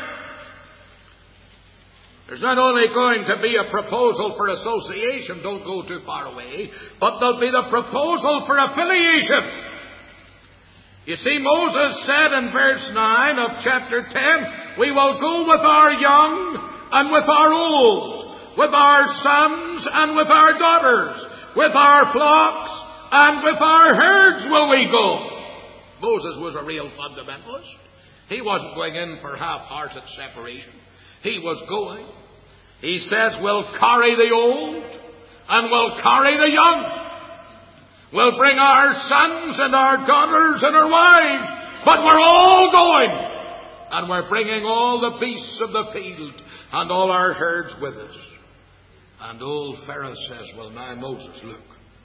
There's not only going to be a proposal for association, don't go too far away, but there'll be the proposal for affiliation. You see, Moses said in verse 9 of chapter 10, we will go with our young and with our old, with our sons and with our daughters, with our flocks and with our herds will we go. Moses was a real fundamentalist. He wasn't going in for half-hearted separation. He was going. He says, we'll carry the old and we'll carry the young. We'll bring our sons and our daughters and our wives, but we're all going. And we're bringing all the beasts of the field and all our herds with us. And old Pharaoh says, well, now Moses, look,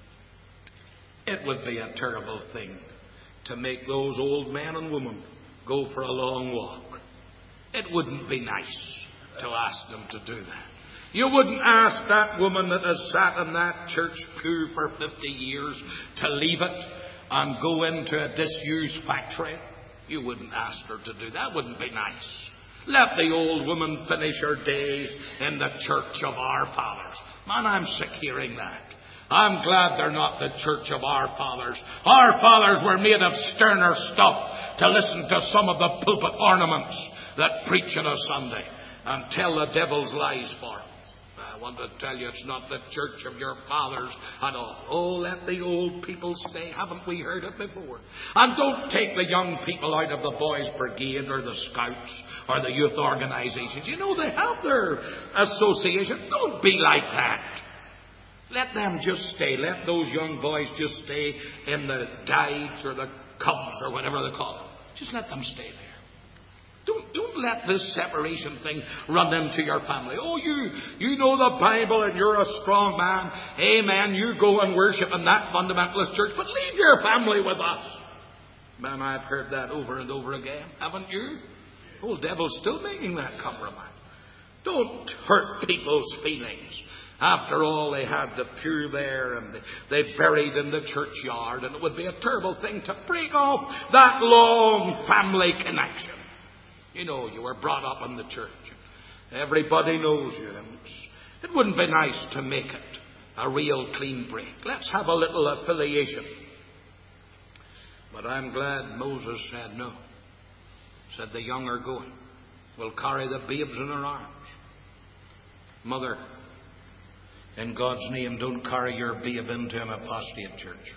it would be a terrible thing to make those old men and women go for a long walk. It wouldn't be nice to ask them to do that. You wouldn't ask that woman that has sat in that church pew for 50 years to leave it and go into a disused factory. You wouldn't ask her to do that. Wouldn't be nice. Let the old woman finish her days in the church of our fathers. Man, I'm sick hearing that. I'm glad they're not the church of our fathers. Our fathers were made of sterner stuff to listen to some of the pulpit ornaments that preach on a Sunday and tell the devil's lies for them. I want to tell you, it's not the church of your fathers and all. Oh, let the old people stay. Haven't we heard it before? And don't take the young people out of the boys' brigade or the scouts or the youth organizations. You know, they have their association. Don't be like that. Let them just stay. Let those young boys just stay in the guides or the cubs or whatever they call them. Just let them stay there. Don't let this separation thing run into your family. Oh, you know the Bible and you're a strong man. Amen. You go and worship in that fundamentalist church, but leave your family with us. Man, I've heard that over and over again. Haven't you? The old devil's still making that compromise. Don't hurt people's feelings. After all, they had the pew there and they buried in the churchyard, and it would be a terrible thing to break off that long family connection. You know, you were brought up in the church. Everybody knows you. It wouldn't be nice to make it a real clean break. Let's have a little affiliation. But I'm glad Moses said no. Said the young are going will carry the babes in her arms. Mother, in God's name, don't carry your babe into an apostate church.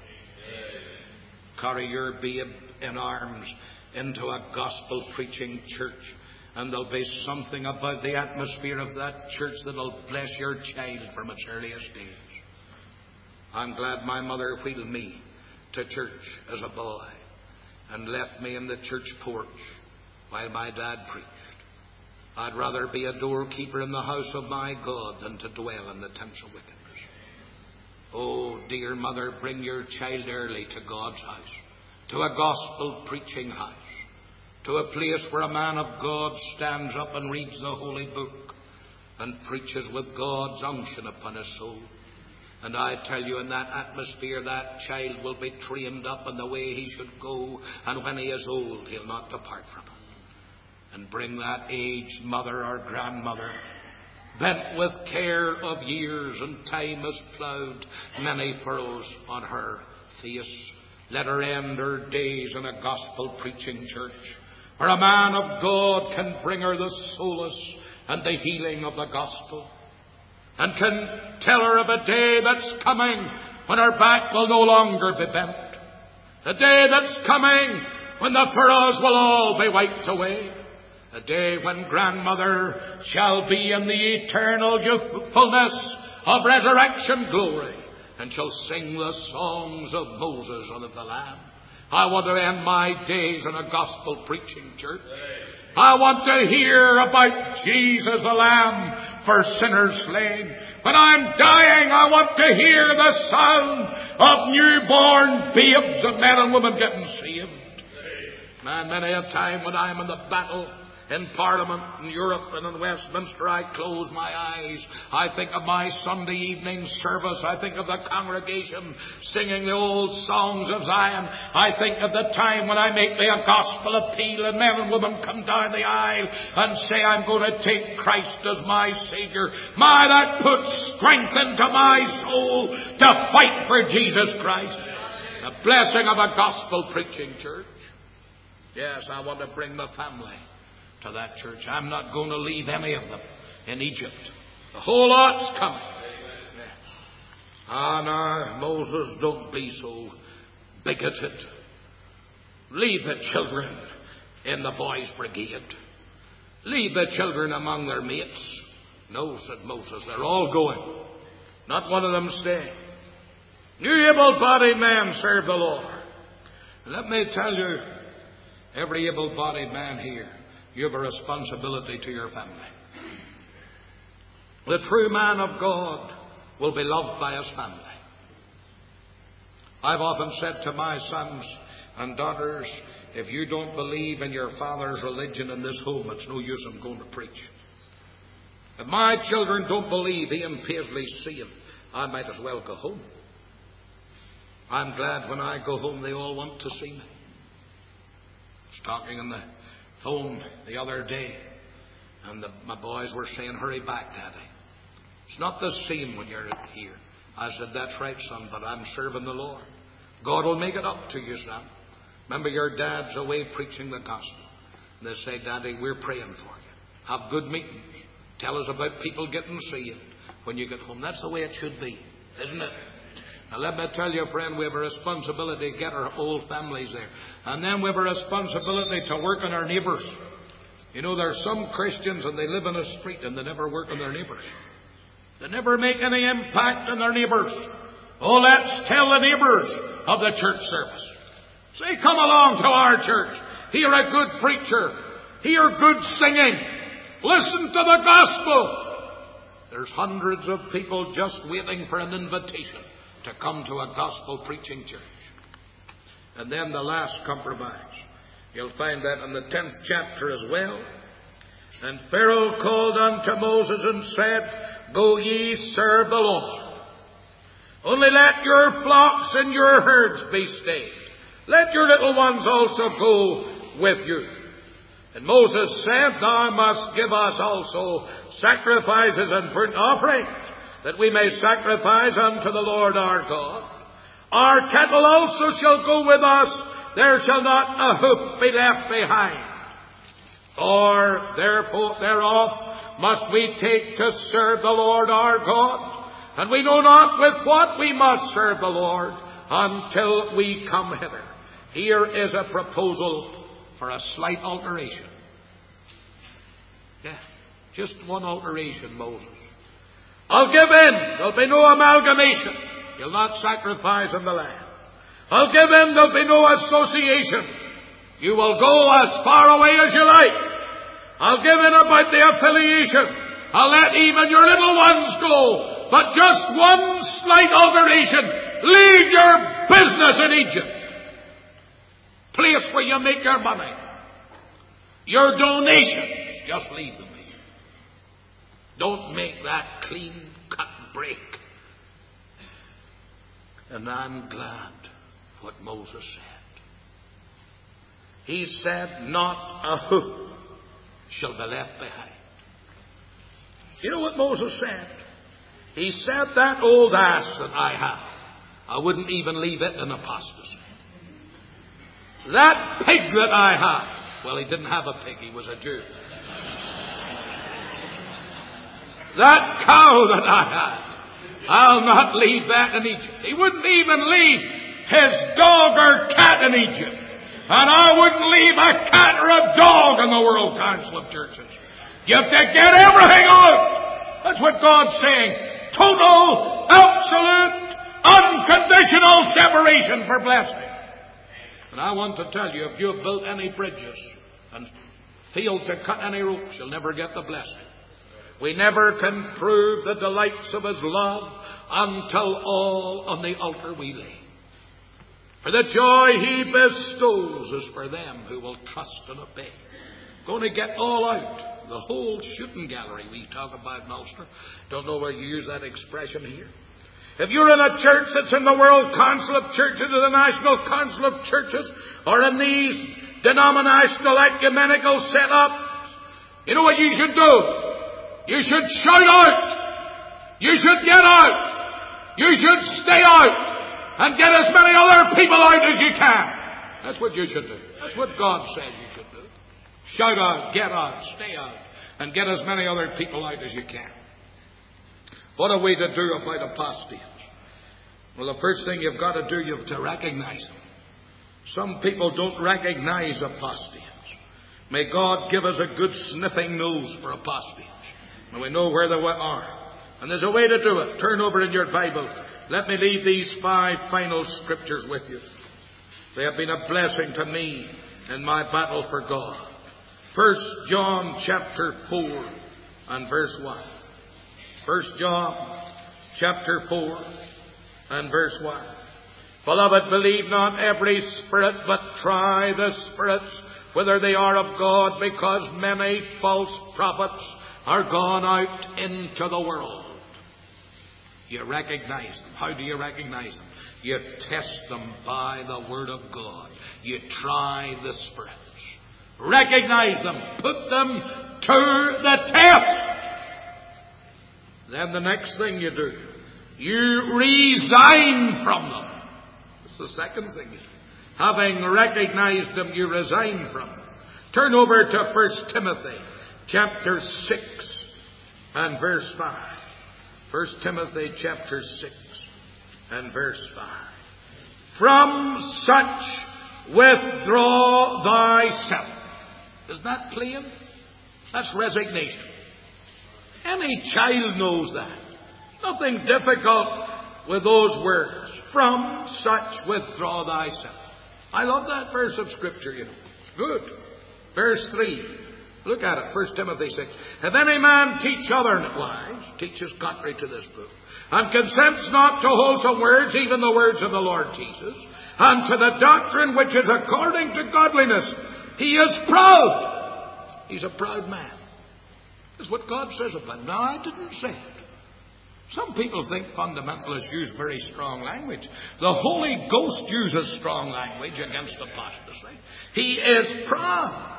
Carry your babe in arms into a gospel-preaching church, and there'll be something about the atmosphere of that church that'll bless your child from its earliest days. I'm glad my mother wheeled me to church as a boy and left me in the church porch while my dad preached. I'd rather be a doorkeeper in the house of my God than to dwell in the tents of wickedness. Oh, dear mother, bring your child early to God's house, to a gospel-preaching house, to a place where a man of God stands up and reads the Holy Book and preaches with God's unction upon his soul. And I tell you, in that atmosphere, that child will be trained up in the way he should go, and when he is old, he'll not depart from it. And bring that aged mother or grandmother, bent with care of years, and time has ploughed many furrows on her face. Let her end her days in a gospel-preaching church, where a man of God can bring her the solace and the healing of the gospel, and can tell her of a day that's coming when her back will no longer be bent, a day that's coming when the furrows will all be wiped away, a day when grandmother shall be in the eternal youthfulness of resurrection glory, and shall sing the songs of Moses and of the Lamb. I want to end my days in a gospel-preaching church. I want to hear about Jesus the Lamb for sinners slain. When I'm dying, I want to hear the sound of newborn babes and men and women getting saved. Man, many a time when I'm in the battle in Parliament, in Europe and in Westminster, I close my eyes. I think of my Sunday evening service. I think of the congregation singing the old songs of Zion. I think of the time when I make a gospel appeal and men and women come down the aisle and say, I'm going to take Christ as my Savior. My, that puts strength into my soul to fight for Jesus Christ. The blessing of a gospel preaching church. Yes, I want to bring the family to that church. I'm not going to leave any of them in Egypt. The whole lot's coming. Ah, now, Moses, don't be so bigoted. Leave the children in the boys' brigade. Leave the children among their mates. No, said Moses, they're all going. Not one of them staying. You able-bodied men serve the Lord. Let me tell you, every able-bodied man here, you have a responsibility to your family. The true man of God will be loved by his family. I've often said to my sons and daughters, if you don't believe in your father's religion in this home, it's no use in going to preach. If my children don't believe Ian Paisley's saved, I might as well go home. I'm glad when I go home they all want to see me. I was talking on the phone the other day, and my boys were saying, hurry back, Daddy. It's not the same when you're here. I said, that's right, son, but I'm serving the Lord. God will make it up to you, son. Remember, your dad's away preaching the gospel. And they say, Daddy, we're praying for you. Have good meetings. Tell us about people getting saved when you get home. That's the way it should be, isn't it? Now, let me tell you, friend, we have a responsibility to get our whole families there. And then we have a responsibility to work on our neighbours. You know, there are some Christians and they live in a street and they never work on their neighbours. They never make any impact on their neighbours. Oh, let's tell the neighbours of the church service. Say, come along to our church. Hear a good preacher. Hear good singing. Listen to the gospel. There's hundreds of people just waiting for an invitation to come to a gospel preaching church. And then the last compromise. You'll find that in the 10th chapter as well. And Pharaoh called unto Moses and said, go ye serve the Lord. Only let your flocks and your herds be stayed. Let your little ones also go with you. And Moses said, thou must give us also sacrifices and burnt offerings, that we may sacrifice unto the Lord our God. Our cattle also shall go with us. There shall not a hoof be left behind. or therefore thereof must we take to serve the Lord our God? And we know not with what we must serve the Lord until we come hither. Here is a proposal for a slight alteration. Yeah, just one alteration, Moses. I'll give in. There'll be no amalgamation. You'll not sacrifice in the land. I'll give in. There'll be no association. You will go as far away as you like. I'll give in about the affiliation. I'll let even your little ones go. But just one slight alteration. Leave your business in Egypt. Place where you make your money. Your donations, just leave them here. Don't make that clean-cut break. And I'm glad what Moses said. He said, not a hoof shall be left behind. You know what Moses said? He said, that old ass that I have, I wouldn't even leave it in apostasy. That pig that I have, well, he didn't have a pig, he was a Jew. That cow that I had, I'll not leave that in Egypt. He wouldn't even leave his dog or cat in Egypt. And I wouldn't leave a cat or a dog in the World Council of Churches. You have to get everything out. That's what God's saying. Total, absolute, unconditional separation for blessing. And I want to tell you, if you've built any bridges and failed to cut any ropes, you'll never get the blessing. We never can prove the delights of His love until all on the altar we lay. For the joy He bestows is for them who will trust and obey. Going to get all out. The whole shooting gallery we talk about in Ulster. Don't know where you use that expression here. If you're in a church that's in the World Council of Churches or the National Council of Churches or in these denominational ecumenical setups, you know what you should do? You should shout out. You should get out. You should stay out and get as many other people out as you can. That's what you should do. That's what God says you should do. Shout out, get out, stay out, and get as many other people out as you can. What are we to do about apostates? Well, the first thing you've got to do, you've to recognize them. Some people don't recognize apostates. May God give us a good sniffing nose for apostates. And we know where they are. And there's a way to do it. Turn over in your Bible. Let me leave these 5 final scriptures with you. They have been a blessing to me in my battle for God. 1 John chapter 4 and verse 1. 1 John chapter 4 and verse 1. Beloved, believe not every spirit, but try the spirits, whether they are of God, because many false prophets are gone out into the world. You recognize them. How do you recognize them? You test them by the Word of God. You try the spirits. Recognize them. Put them to the test. Then the next thing you do, you resign from them. That's the second thing. Having recognized them, you resign from them. Turn over to 1 Timothy chapter 6 and verse 5. 1 Timothy chapter 6 and verse 5. From such withdraw thyself. Isn't that plain? That's resignation. Any child knows that. Nothing difficult with those words. From such withdraw thyself. I love that verse of Scripture, you know. It's good. Verse 3. Look at it. 1 Timothy 6. If any man teach otherwise, teaches contrary to this book, and consents not to wholesome words, even the words of the Lord Jesus, and to the doctrine which is according to godliness, he is proud. He's a proud man. That's what God says about him. Now, I didn't say it. Some people think fundamentalists use very strong language. The Holy Ghost uses strong language against apostasy. He is proud.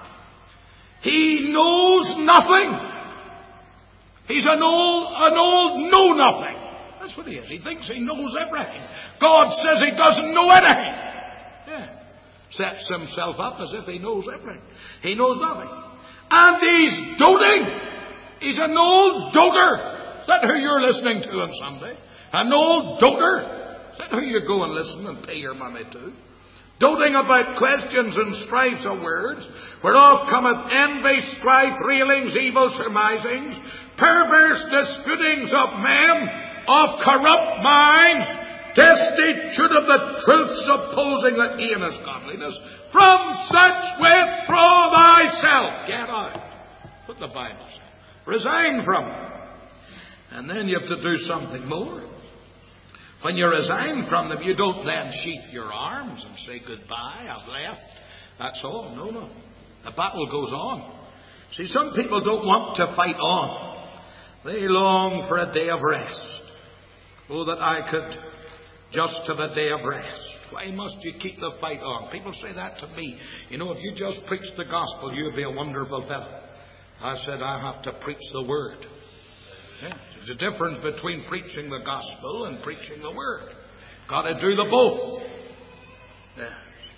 He knows nothing. He's an old know-nothing. That's what he is. He thinks he knows everything. God says he doesn't know anything. Yeah. Sets himself up as if he knows everything. He knows nothing. And he's doting. He's an old doter. Is that who you're listening to on Sunday? An old doter? Is that who you go and listen and pay your money to? Doting about questions and strifes of words, whereof cometh envy, strife, railings, evil surmisings, perverse disputings of men, of corrupt minds, destitute of the truth, supposing that Ian is godliness. From such withdraw thyself. Get out. What the Bible says. Resign from them. And then you have to do something more. When you resign from them, you don't then sheath your arms and say, goodbye, I've left. That's all. No. The battle goes on. See, some people don't want to fight on. They long for a day of rest. Oh, that I could just have a day of rest. Why must you keep the fight on? People say that to me. You know, if you just preach the gospel, you'd be a wonderful fellow. I said, I have to preach the word. Yeah. There's a difference between preaching the gospel and preaching the word. Got to do the both. Yeah.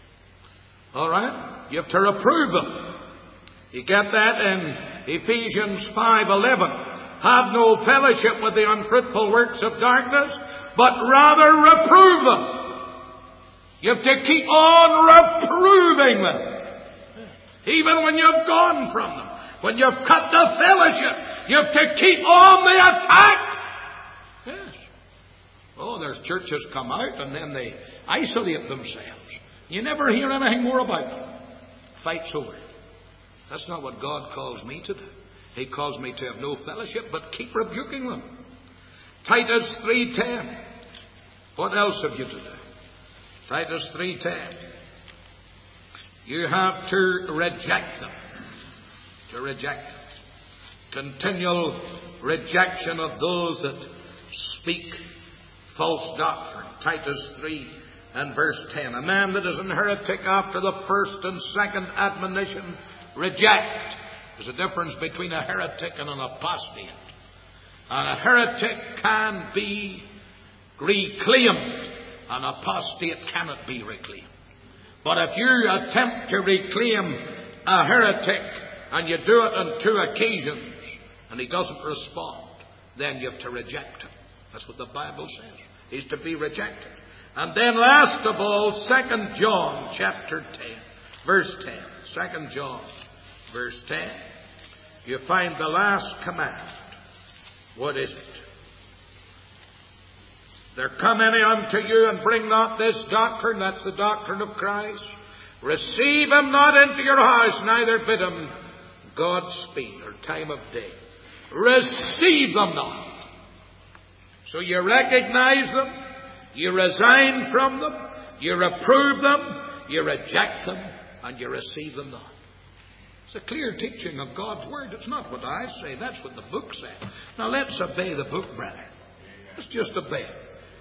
All right? You have to reprove them. You get that in Ephesians 5:11. Have no fellowship with the unfruitful works of darkness, but rather reprove them. You have to keep on reproving them. Even when you've gone from them. When you've cut the fellowship, you have to keep on the attack. Yes. Oh, there's churches come out and then they isolate themselves. You never hear anything more about them. Fight's over. That's not what God calls me to do. He calls me to have no fellowship, but keep rebuking them. Titus 3:10. What else have you to do? Titus 3:10. You have to reject them. To reject them. Continual rejection of those that speak false doctrine. Titus 3 and verse 10. A man that is an heretic after the first and second admonition, reject. There's a difference between a heretic and an apostate. And a heretic can be reclaimed. An apostate cannot be reclaimed. But if you attempt to reclaim a heretic and you do it on 2 occasions and he doesn't respond, then you have to reject him. That's what the Bible says. He's to be rejected. And then last of all, 2 John chapter 10, verse 10. 2 John, verse 10. You find the last command. What is it? There come any unto you and bring not this doctrine, that's the doctrine of Christ. Receive him not into your house, neither bid him Godspeed or time of day. Receive them not. So you recognize them, you resign from them, you reprove them, you reject them, and you receive them not. It's a clear teaching of God's Word. It's not what I say. That's what the book says. Now let's obey the book, brother. Let's just obey it.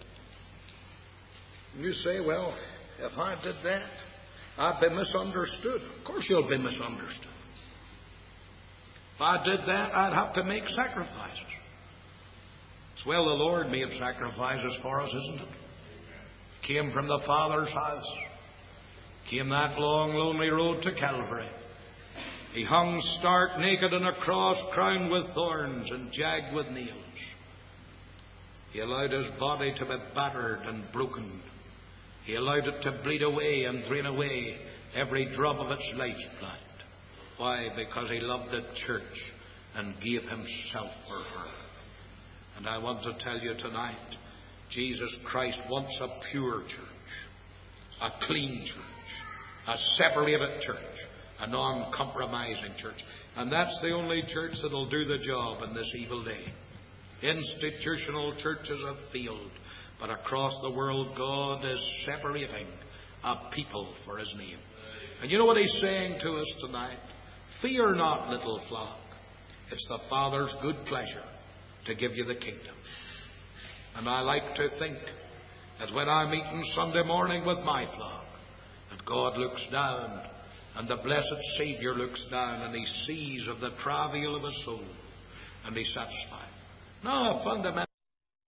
You say, well, if I did that, I'd be misunderstood. Of course you'll be misunderstood. If I did that, I'd have to make sacrifices. It's well the Lord made sacrifices for us, isn't it? Came from the Father's house. Came that long, lonely road to Calvary. He hung stark naked on a cross, crowned with thorns and jagged with nails. He allowed his body to be battered and broken. He allowed it to bleed away and drain away every drop of its life's blood. Why? Because he loved the church and gave himself for her. And I want to tell you tonight, Jesus Christ wants a pure church, a clean church, a separated church, a non-compromising church. And that's the only church that will do the job in this evil day. Institutional churches have failed, but across the world God is separating a people for his name. And you know what he's saying to us tonight? Fear not, little flock. It's the Father's good pleasure to give you the kingdom. And I like to think that when I'm eating Sunday morning with my flock, that God looks down and the blessed Saviour looks down and he sees of the travail of a soul and he's satisfied. Now, a fundamental